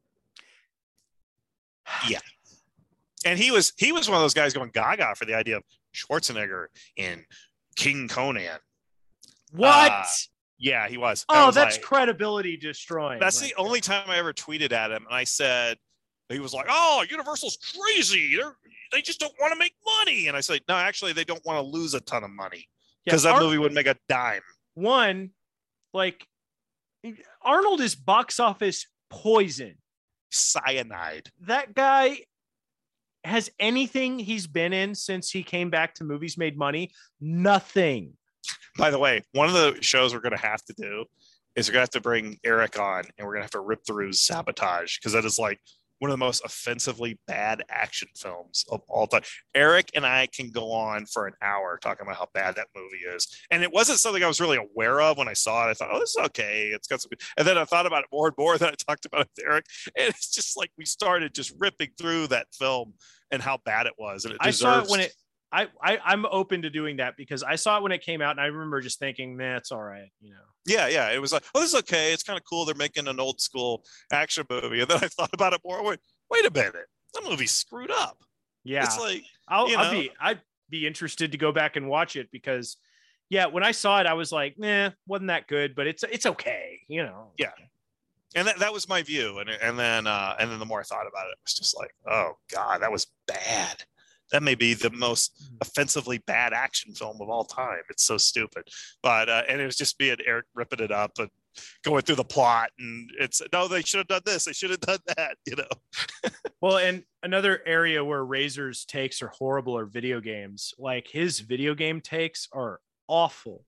Yeah, and he was one of those guys going gaga for the idea of Schwarzenegger in King Conan. What? Yeah, he was. Oh, that's like, credibility destroying. That's the only time I ever tweeted at him, and I said, he was like, "Oh, Universal's crazy. They just don't want to make money." And I said, "No, actually, they don't want to lose a ton of money because that movie would make a dime." One, like, Arnold is box office poison. Cyanide. That guy has anything he's been in since he came back to movies made money? Nothing. By the way, one of the shows we're going to have to do is we're going to have to bring Eric on, and we're going to have to rip through Sabotage, because that is like one of the most offensively bad action films of all time. Eric and I can go on for an hour talking about how bad that movie is. And it wasn't something I was really aware of when I saw it. I thought, oh, this is okay. It's got some good. And then I thought about it more and more. Then I talked about it with Eric. And it's just like we started just ripping through that film and how bad it was. And it deserves... I saw it when it... I'm open to doing that because I saw it when it came out and I remember just thinking, man, it's all right, you know. Yeah. It was like, oh, this is okay. It's kind of cool. They're making an old school action movie. And then I thought about it more. Wait a minute. That movie's screwed up. Yeah. It's like, I'd be interested to go back and watch it because when I saw it, I was like, nah, wasn't that good, but it's okay, you know. Yeah. And that was my view. And then the more I thought about it, it was just like, oh God, that was bad. That may be the most offensively bad action film of all time. It's so stupid. But and it was just me and Eric ripping it up and going through the plot. And it's, no, they should have done this. They should have done that, you know. Well, and another area where Razor's takes are horrible are video games. Like his video game takes are awful.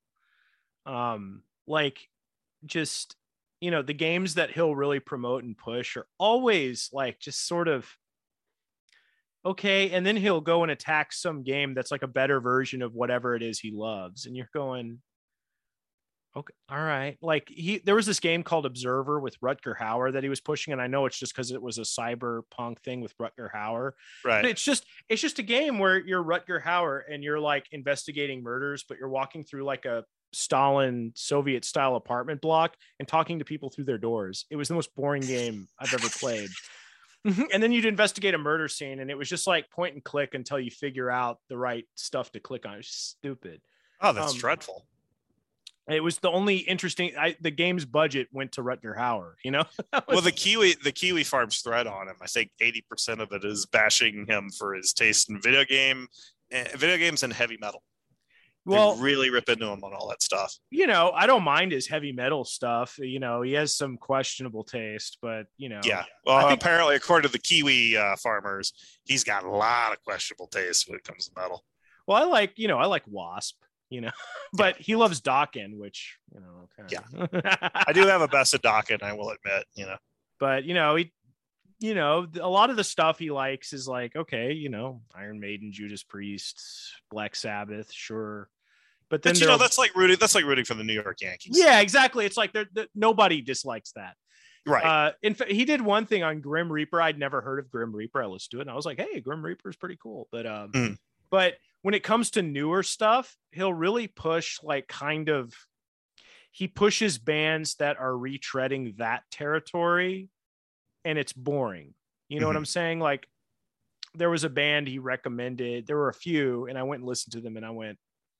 Like just, you know, the games that he'll really promote and push are always like just sort of okay, and then he'll go and attack some game that's like a better version of whatever it is he loves, and you're going, okay, all right. Like there was this game called Observer with Rutger Hauer that he was pushing, and I know it's just because it was a cyberpunk thing with Rutger Hauer, right? But it's just a game where you're Rutger Hauer and you're like investigating murders, but you're walking through like a Stalin Soviet style apartment block and talking to people through their doors. It was the most boring game I've ever played. And then you'd investigate a murder scene and it was just like point and click until you figure out the right stuff to click on. It's stupid. Oh, that's dreadful. It was the only interesting, the game's budget went to Rutger Hauer, you know? Well, the Kiwi Farms thread on him, I think 80% of it is bashing him for his taste in video games and heavy metal. Well, they really rip into him on all that stuff. You know, I don't mind his heavy metal stuff. You know, he has some questionable taste, but you know. Yeah. Well, apparently, according to the Kiwi farmers, he's got a lot of questionable taste when it comes to metal. Well, I like Wasp, you know, but he loves Dokken, which, you know, yeah. I do have a best of Dokken, I will admit, you know. But, you know, a lot of the stuff he likes is like, okay, you know, Iron Maiden, Judas Priest, Black Sabbath, sure. But then, you know, that's like rooting for the New York Yankees. Yeah, exactly. It's like nobody dislikes that. Right. In fact, he did one thing on Grim Reaper. I'd never heard of Grim Reaper. I listened to it and I was like, hey, Grim Reaper is pretty cool. But, but when it comes to newer stuff, he'll really push he pushes bands that are retreading that territory. And it's boring. You know what I'm saying? Like there was a band he recommended. There were a few and I went and listened to them and I went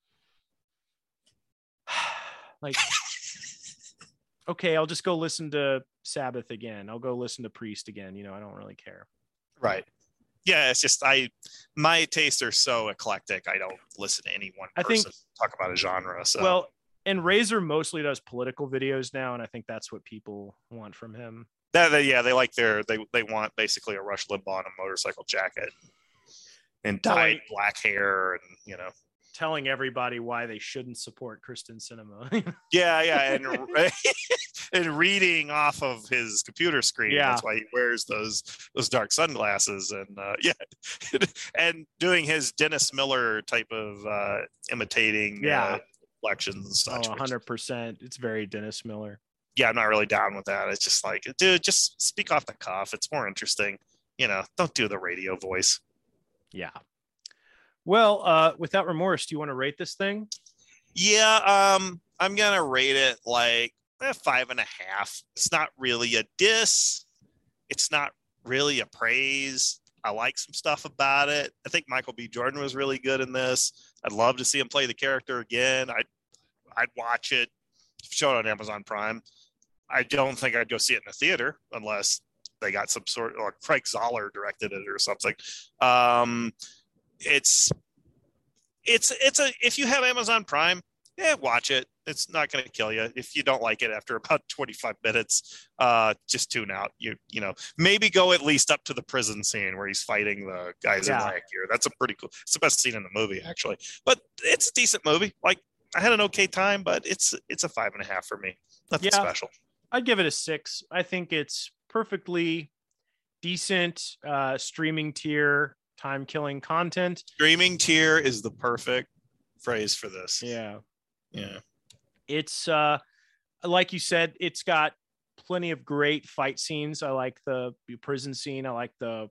like, okay, I'll just go listen to Sabbath again. I'll go listen to Priest again. You know, I don't really care. Right. Yeah. It's just, my tastes are so eclectic. I don't listen to any one person talk about a genre. So, well, and Razor mostly does political videos now. And I think that's what people want from him. They like they want basically a Rush Limbaugh on a motorcycle jacket and dyed black hair and, you know. telling everybody why they shouldn't support Kristen Cinema. Yeah, and reading off of his computer screen. Yeah. That's why he wears those dark sunglasses, and and doing his Dennis Miller type of imitating reflections and such. 100%. It's very Dennis Miller. Yeah, I'm not really down with that. It's just like, dude, just speak off the cuff. It's more interesting. Don't do the radio voice. Yeah. Well, without remorse, do you want to rate this thing? Yeah, I'm gonna rate it like 5.5. It's not really a diss. It's not really a praise. I like some stuff about it. I think Michael B. Jordan was really good in this. I'd love to see him play the character again. I'd watch it. Show it on Amazon Prime. I don't think I'd go see it in the theater unless they got some sort, or Craig Zoller directed it or something. It's if you have Amazon Prime, watch it. It's not going to kill you. If you don't like it after about 25 minutes, just tune out. Maybe go at least up to the prison scene where he's fighting the guys in riot gear. That's a pretty cool. It's the best scene in the movie, actually. But it's a decent movie. Like, I had an okay time, but it's a 5.5 for me. Nothing special. I'd give it a 6. I think it's perfectly decent streaming tier, time-killing content. Streaming tier is the perfect phrase for this. Yeah. It's like you said, it's got plenty of great fight scenes. I like the prison scene. I like the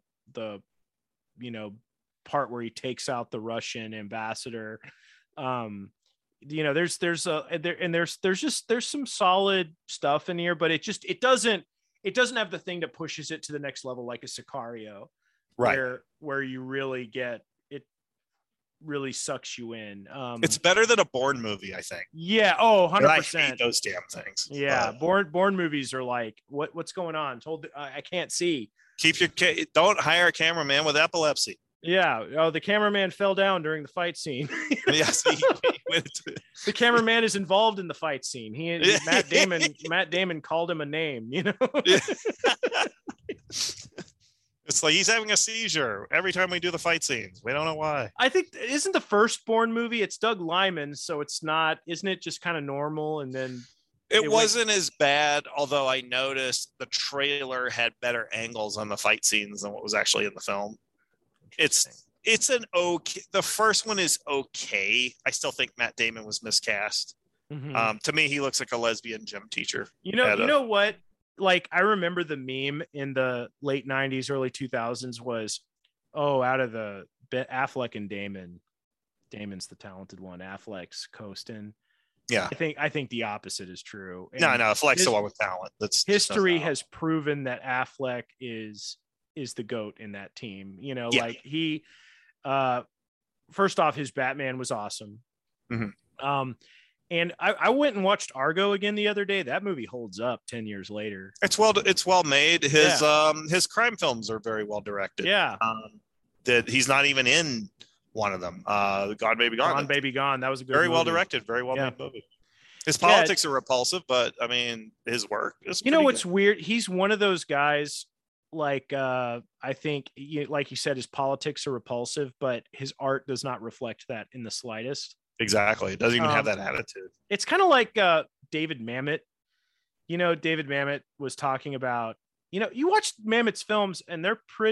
part where he takes out the Russian ambassador. There's some solid stuff in here, but it doesn't have the thing that pushes it to the next level like a Sicario, right? Where you really get it, really sucks you in. It's better than a Bourne movie, I think. Yeah. Oh, 100%. I hate those damn things. Yeah. Bourne movies are like, what's going on? I can't see. Don't hire a cameraman with epilepsy. Yeah. Oh, the cameraman fell down during the fight scene. Yes. The cameraman is involved in the fight scene. Matt Damon called him a name, It's like he's having a seizure every time we do the fight scenes. We don't know why. I think isn't the first Bourne movie, it's Doug Liman, so it's not, isn't it just kind of normal? And then it wasn't as bad, although I noticed the trailer had better angles on the fight scenes than what was actually in the film. It's an okay. The first one is okay. I still think Matt Damon was miscast. Mm-hmm. To me, he looks like a lesbian gym teacher. You know what? Like, I remember the meme in the late 90s, early 2000s was, out of the Affleck and Damon's the talented one. Affleck's coasting. Yeah. I think the opposite is true. And no, Affleck's the one with talent. That's history has proven that Affleck is the GOAT in that team. Like he, first off, his Batman was awesome. Mm-hmm. And I went and watched Argo again the other day. That movie holds up 10 years later. It's well made. His crime films are very well directed. Yeah. That he's not even in one of them. Gone Baby Gone. Gone Baby Gone. That was a good very movie. Well directed, very well made movie. His politics are repulsive, but I mean, his work is. What's weird? He's one of those guys. Like I think, like you said, his politics are repulsive, but his art does not reflect that in the slightest. Exactly. It doesn't even have that attitude. It's kind of like David Mamet. David Mamet was talking about, you watch Mamet's films and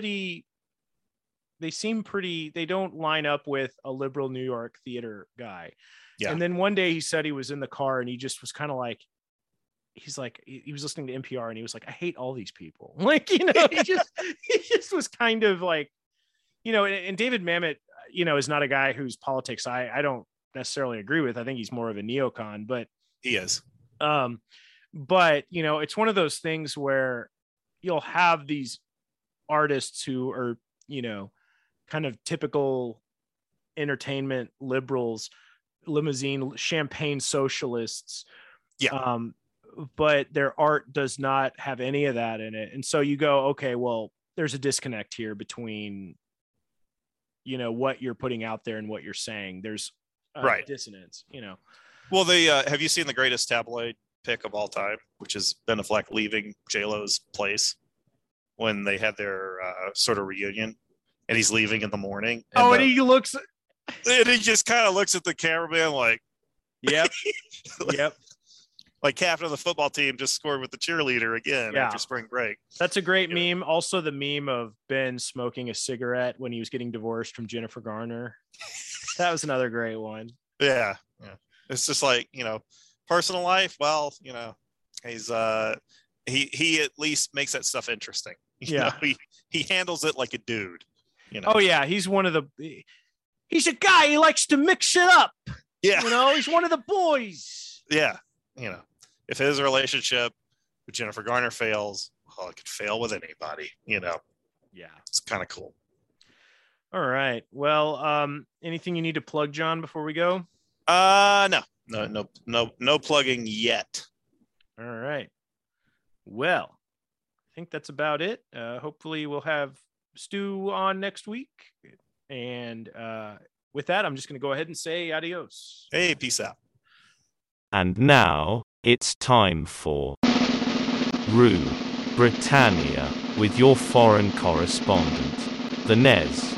they seem pretty, they don't line up with a liberal New York theater guy. Yeah. And then one day he said he was in the car and he just was kind of like, he was listening to NPR and he was like, I hate all these people. Like, he just was kind of like, and David Mamet, is not a guy whose politics I don't necessarily agree with. I think he's more of a neocon, but he is. But it's one of those things where you'll have these artists who are, kind of typical entertainment liberals, limousine champagne socialists. Yeah. But their art does not have any of that in it. And so you go, okay, well, there's a disconnect here between, what you're putting out there and what you're saying. There's dissonance, Well, have you seen the greatest tabloid pick of all time, which is Ben Affleck leaving J-Lo's place when they had their sort of reunion, and he's leaving in the morning. And he looks And he just kind of looks at the cameraman like, Yep. Yep. like captain of the football team just scored with the cheerleader again after spring break. That's a great meme. Also, the meme of Ben smoking a cigarette when he was getting divorced from Jennifer Garner. That was another great one. Yeah. It's just like, personal life. Well, he's he at least makes that stuff interesting. You know, he handles it like a dude. Oh yeah, he's a guy. He likes to mix it up. Yeah. He's one of the boys. Yeah. If his relationship with Jennifer Garner fails, well, it could fail with anybody. Yeah, it's kind of cool. All right. Well, anything you need to plug, John, before we go? No plugging yet. All right. Well, I think that's about it. Hopefully we'll have Stu on next week. And with that, I'm just going to go ahead and say adios. Hey, peace out. And now it's time for Rue Britannia with your foreign correspondent, the Nez.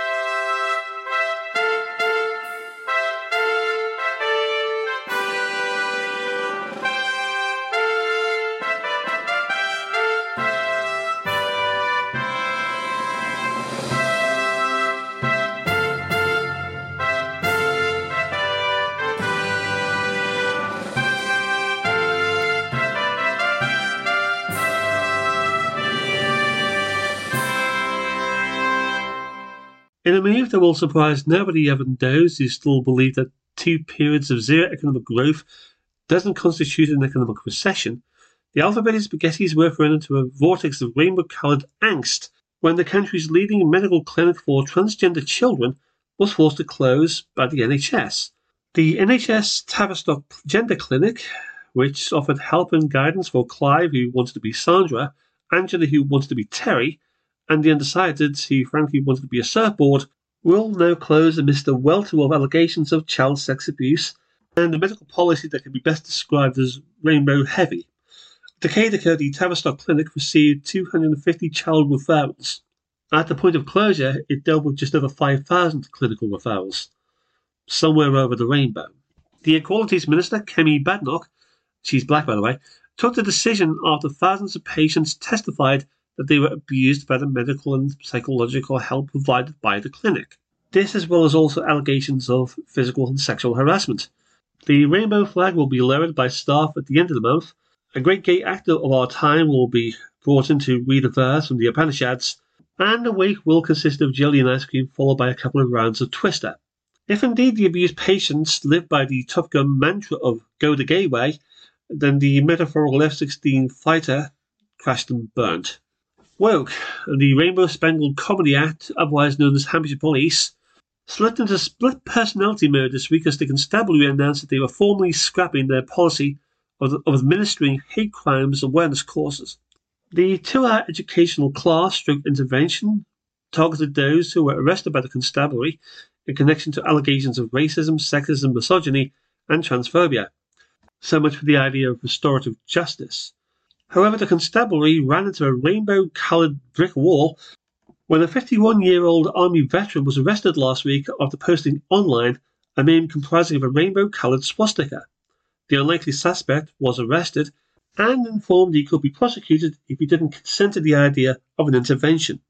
In a move that will surprise nobody, even those who still believe that 2 periods of zero economic growth doesn't constitute an economic recession, the alphabet spaghettis were thrown into a vortex of rainbow-coloured angst when the country's leading medical clinic for transgender children was forced to close by the NHS. The NHS Tavistock Gender Clinic, which offered help and guidance for Clive, who wanted to be Sandra, Angela, who wanted to be Terry, and the undecided, who frankly wanted to be a surfboard, will now close amidst a welter of allegations of child sex abuse and a medical policy that can be best described as rainbow heavy. A decade ago, the Tavistock Clinic received 250 child referrals. At the point of closure, it dealt with just over 5,000 clinical referrals, somewhere over the rainbow. The Equalities Minister, Kemi Badenoch, she's black by the way, took the decision after thousands of patients testified that they were abused by the medical and psychological help provided by the clinic. This, as well as also allegations of physical and sexual harassment. The rainbow flag will be lowered by staff at the end of the month. A great gay actor of our time will be brought in to read a verse from the Upanishads, and the wake will consist of jelly and ice cream, followed by a couple of rounds of Twister. If indeed the abused patients live by the Top Gun mantra of go the gay way, then the metaphorical F-16 fighter crashed and burnt. Woke, the Rainbow Spangled Comedy Act, otherwise known as Hampshire Police, slipped into split personality mode this week as the constabulary announced that they were formally scrapping their policy of administering hate crimes awareness courses. The 2-hour educational class intervention targeted those who were arrested by the constabulary in connection to allegations of racism, sexism, misogyny, and transphobia. So much for the idea of restorative justice. However, the constabulary ran into a rainbow-coloured brick wall when a 51-year-old Army veteran was arrested last week after posting online a meme comprising of a rainbow-coloured swastika. The unlikely suspect was arrested and informed he could be prosecuted if he didn't consent to the idea of an intervention.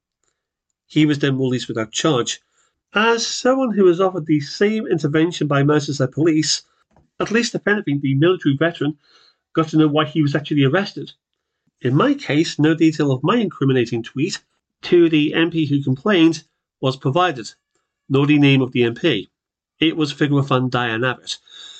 He was then released without charge. As someone who was offered the same intervention by Merseyside Police, at least if anything, the military veteran got to know why he was actually arrested. In my case, no detail of my incriminating tweet to the MP who complained was provided, nor the name of the MP. It was figure of fun Diane Abbott.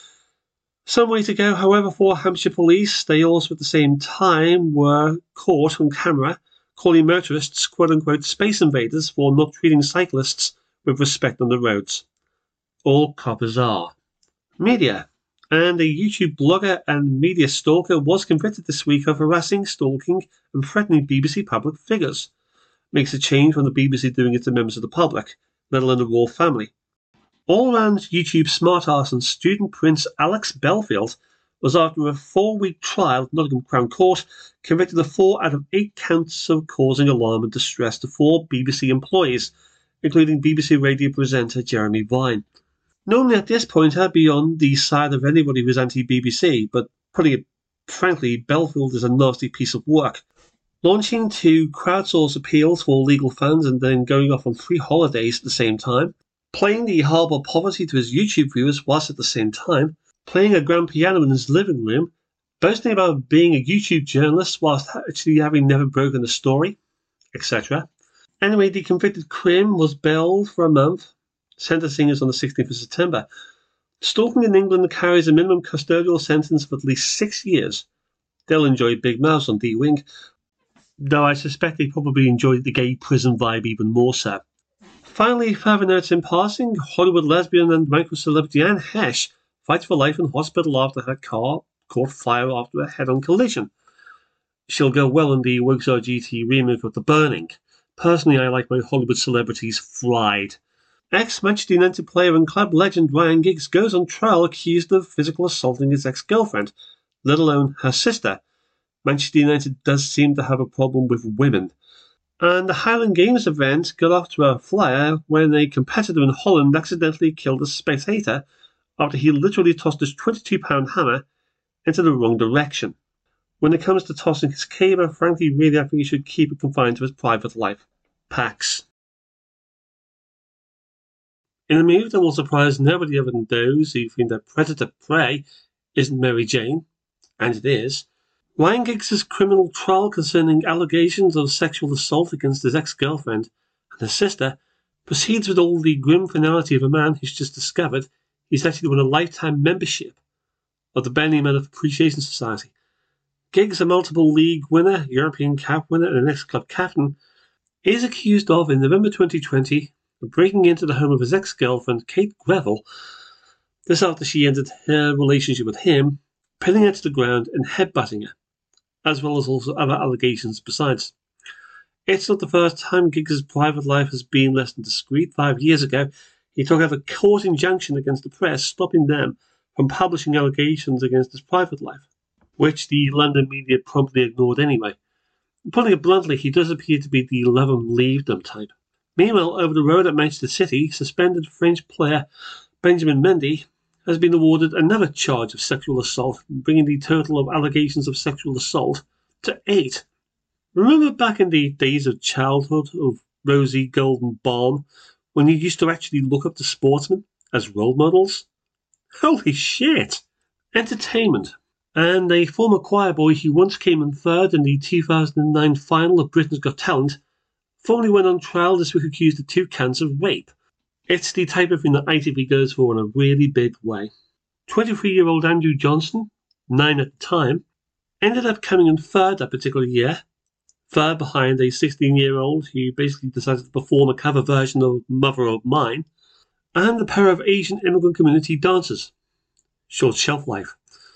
Some way to go, however, for Hampshire Police. They also at the same time were caught on camera calling motorists quote-unquote space invaders for not treating cyclists with respect on the roads. All coppers are. Media. And a YouTube blogger and media stalker was convicted this week of harassing, stalking, and threatening BBC public figures. Makes a change from the BBC doing it to members of the public, let alone the royal family. All-round YouTube smartass and student prince Alex Belfield was, after a 4-week trial at Nottingham Crown Court, convicted of 4 out of 8 counts of causing alarm and distress to 4 BBC employees, including BBC radio presenter Jeremy Vine. Normally at this point I'd be on the side of anybody who's anti-BBC, but putting it frankly, Belfield is a nasty piece of work. Launching to crowdsource appeals for legal fans and then going off on 3 holidays at the same time, playing the horrible poverty to his YouTube viewers whilst at the same time, playing a grand piano in his living room, boasting about being a YouTube journalist whilst actually having never broken a story, etc. Anyway, the convicted crim was bailed for a month. Sentencing is on the 16th of September. Stalking in England carries a minimum custodial sentence of at least 6 years. They'll enjoy big mouths on D-Wing, though I suspect they probably enjoyed the gay prison vibe even more so. Finally, further notes in passing, Hollywood lesbian and micro-celebrity Anne Hesh fights for life in hospital after her car caught fire after a head-on collision. She'll go well in the Wigstar GT remake of The Burning. Personally, I like my Hollywood celebrities fried. Ex-Manchester United player and club legend Ryan Giggs goes on trial accused of physical assaulting his ex-girlfriend, let alone her sister. Manchester United does seem to have a problem with women. And the Highland Games event got off to a flyer when a competitor in Holland accidentally killed a spectator after he literally tossed his 22-pound hammer into the wrong direction. When it comes to tossing his caber, frankly, really I think he should keep it confined to his private life. Pax. In a move that will surprise nobody other than those who think that Predator Prey isn't Mary Jane, and it is, Ryan Giggs' criminal trial concerning allegations of sexual assault against his ex-girlfriend and her sister proceeds with all the grim finality of a man who's just discovered he's actually won a lifetime membership of the Benny Men of Appreciation Society. Giggs, a multiple league winner, European Cup winner, and an ex-club captain, is accused of, in November 2020, of breaking into the home of his ex-girlfriend, Kate Greville, this after she ended her relationship with him, pinning her to the ground and headbutting her, as well as also other allegations besides. It's not the first time Giggs' private life has been less than discreet. 5 years ago, he took out a court injunction against the press, stopping them from publishing allegations against his private life, which the London media promptly ignored anyway. Putting it bluntly, he does appear to be the love 'em, leave them type. Meanwhile, over the road at Manchester City, suspended French player Benjamin Mendy has been awarded another charge of sexual assault, bringing the total of allegations of sexual assault to 8. Remember back in the days of childhood, of rosy golden balm, when you used to actually look up to sportsmen as role models? Holy shit! Entertainment. And a former choir boy who once came in third in the 2009 final of Britain's Got Talent formally went on trial this week accused of 2 counts of rape. It's the type of thing that ITV goes for in a really big way. 23-year-old Andrew Johnson, 9 at the time, ended up coming in third that particular year, third behind a 16-year-old who basically decided to perform a cover version of Mother of Mine, and a pair of Asian immigrant community dancers. Short shelf life.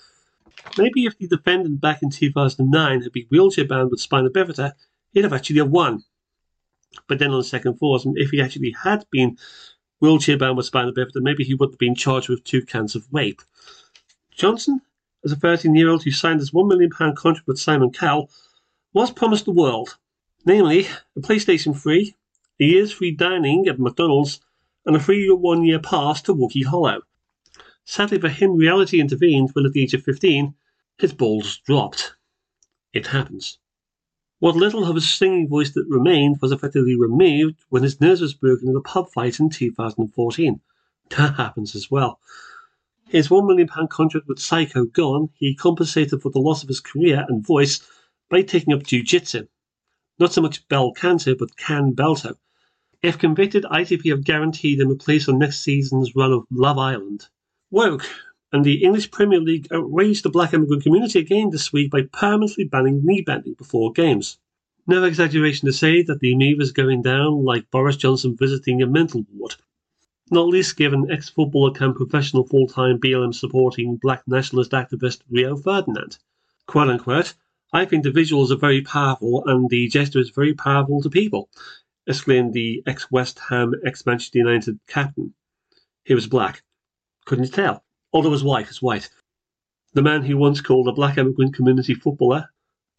Maybe if the defendant back in 2009 had been wheelchair-bound with spina bifida, he'd have actually won. But then on second thought, if he actually had been wheelchair-bound with spina bifida, maybe he would have been charged with 2 counts of rape. Johnson, as a 13-year-old who signed his £1 million contract with Simon Cowell, was promised the world, namely a PlayStation 3, a year's free dining at McDonald's, and a free 1-year pass to Wookey Hollow. Sadly for him, reality intervened when at the age of 15, his balls dropped. It happens. What little of his singing voice that remained was effectively removed when his nose was broken in a pub fight in 2014. That happens as well. His £1 million contract with Psycho gone, he compensated for the loss of his career and voice by taking up jiu-jitsu. Not so much bel canto, but can belto. If convicted, ITV have guaranteed him a place on next season's run of Love Island. Woke, and the English Premier League outraged the black immigrant community again this week by permanently banning knee bending before games. No exaggeration to say that the move is going down like Boris Johnson visiting a mental ward. Not least given ex-footballer come professional full-time BLM-supporting black nationalist activist Rio Ferdinand. Quote-unquote, I think the visuals are very powerful and the gesture is very powerful to people, exclaimed the ex-West Ham, ex-Manchester United captain. He was black. Couldn't you tell? Although his wife is white. The man who once called a black immigrant community footballer,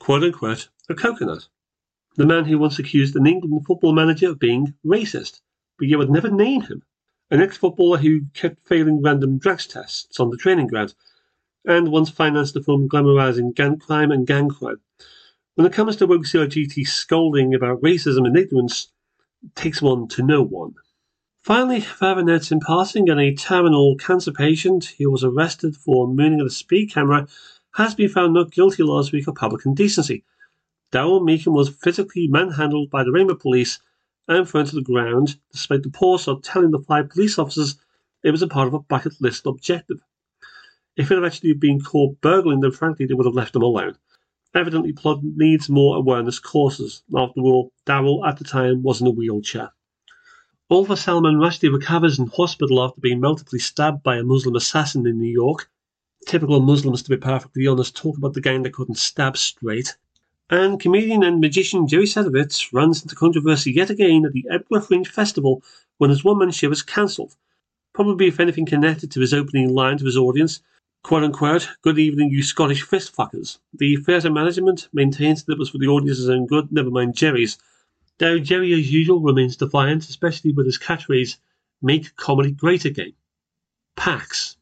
quote-unquote, a coconut. The man who once accused an England football manager of being racist. but you would never name him. An ex-footballer who kept failing random drugs tests on the training ground, and once financed a film glamorizing gun crime and gang crime. When it comes to Rogue Zero GT scolding about racism and ignorance, it takes one to know one. Finally, Father Ned's in passing, and a terminal cancer patient who was arrested for mooning at a speed camera has been found not guilty last week of public indecency. Daryl Meekin was physically manhandled by the Rainbow Police and thrown to the ground, despite the Pawsaw telling the 5 police officers it was a part of a bucket list objective. If it had actually been caught burgling, then frankly they would have left him alone. Evidently, plot needs more awareness courses. After all, Daryl at the time was in a wheelchair. Oliver Salman Rushdie recovers in hospital after being multiply stabbed by a Muslim assassin in New York. Typical Muslims, to be perfectly honest, talk about the gang that couldn't stab straight. And comedian and magician Jerry Sadowitz runs into controversy yet again at the Edinburgh Fringe Festival when his one-man show was cancelled. Probably, if anything, connected to his opening line to his audience, quote-unquote, "Good evening, you Scottish fistfuckers." The theatre management maintains that it was for the audience's own good, never mind Jerry's. Though Jerry, as usual, remains defiant, especially with his catchphrase, "Make comedy great again." PAX.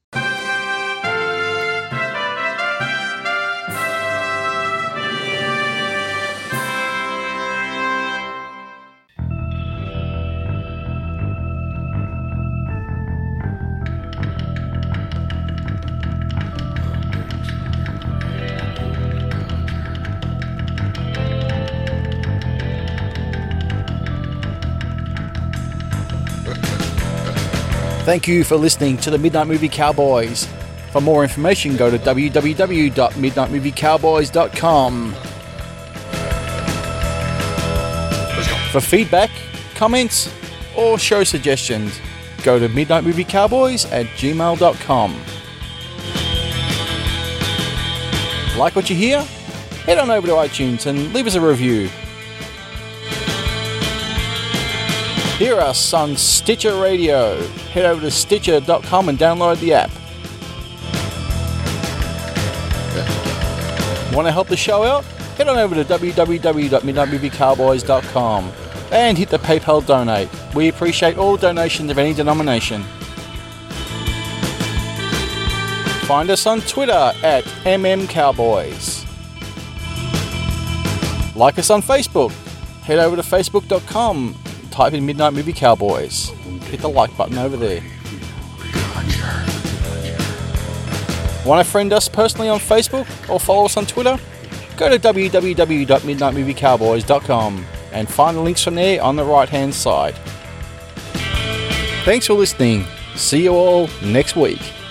Thank you for listening to the Midnight Movie Cowboys. For more information, go to www.midnightmoviecowboys.com. For feedback, comments, or show suggestions, go to midnightmoviecowboys@gmail.com. Like what you hear? Head on over to iTunes and leave us a review. Hear us on Stitcher Radio. Head over to Stitcher.com and download the app. Want to help the show out? Head on over to www.midnightmoviecowboys.com and hit the PayPal donate. We appreciate all donations of any denomination. Find us on Twitter at MMCowboys. Like us on Facebook. Head over to Facebook.com. Type in Midnight Movie Cowboys. Hit the like button over there. Want to friend us personally on Facebook or follow us on Twitter? Go to www.midnightmoviecowboys.com and find the links from there on the right hand side. Thanks for listening. See you all next week.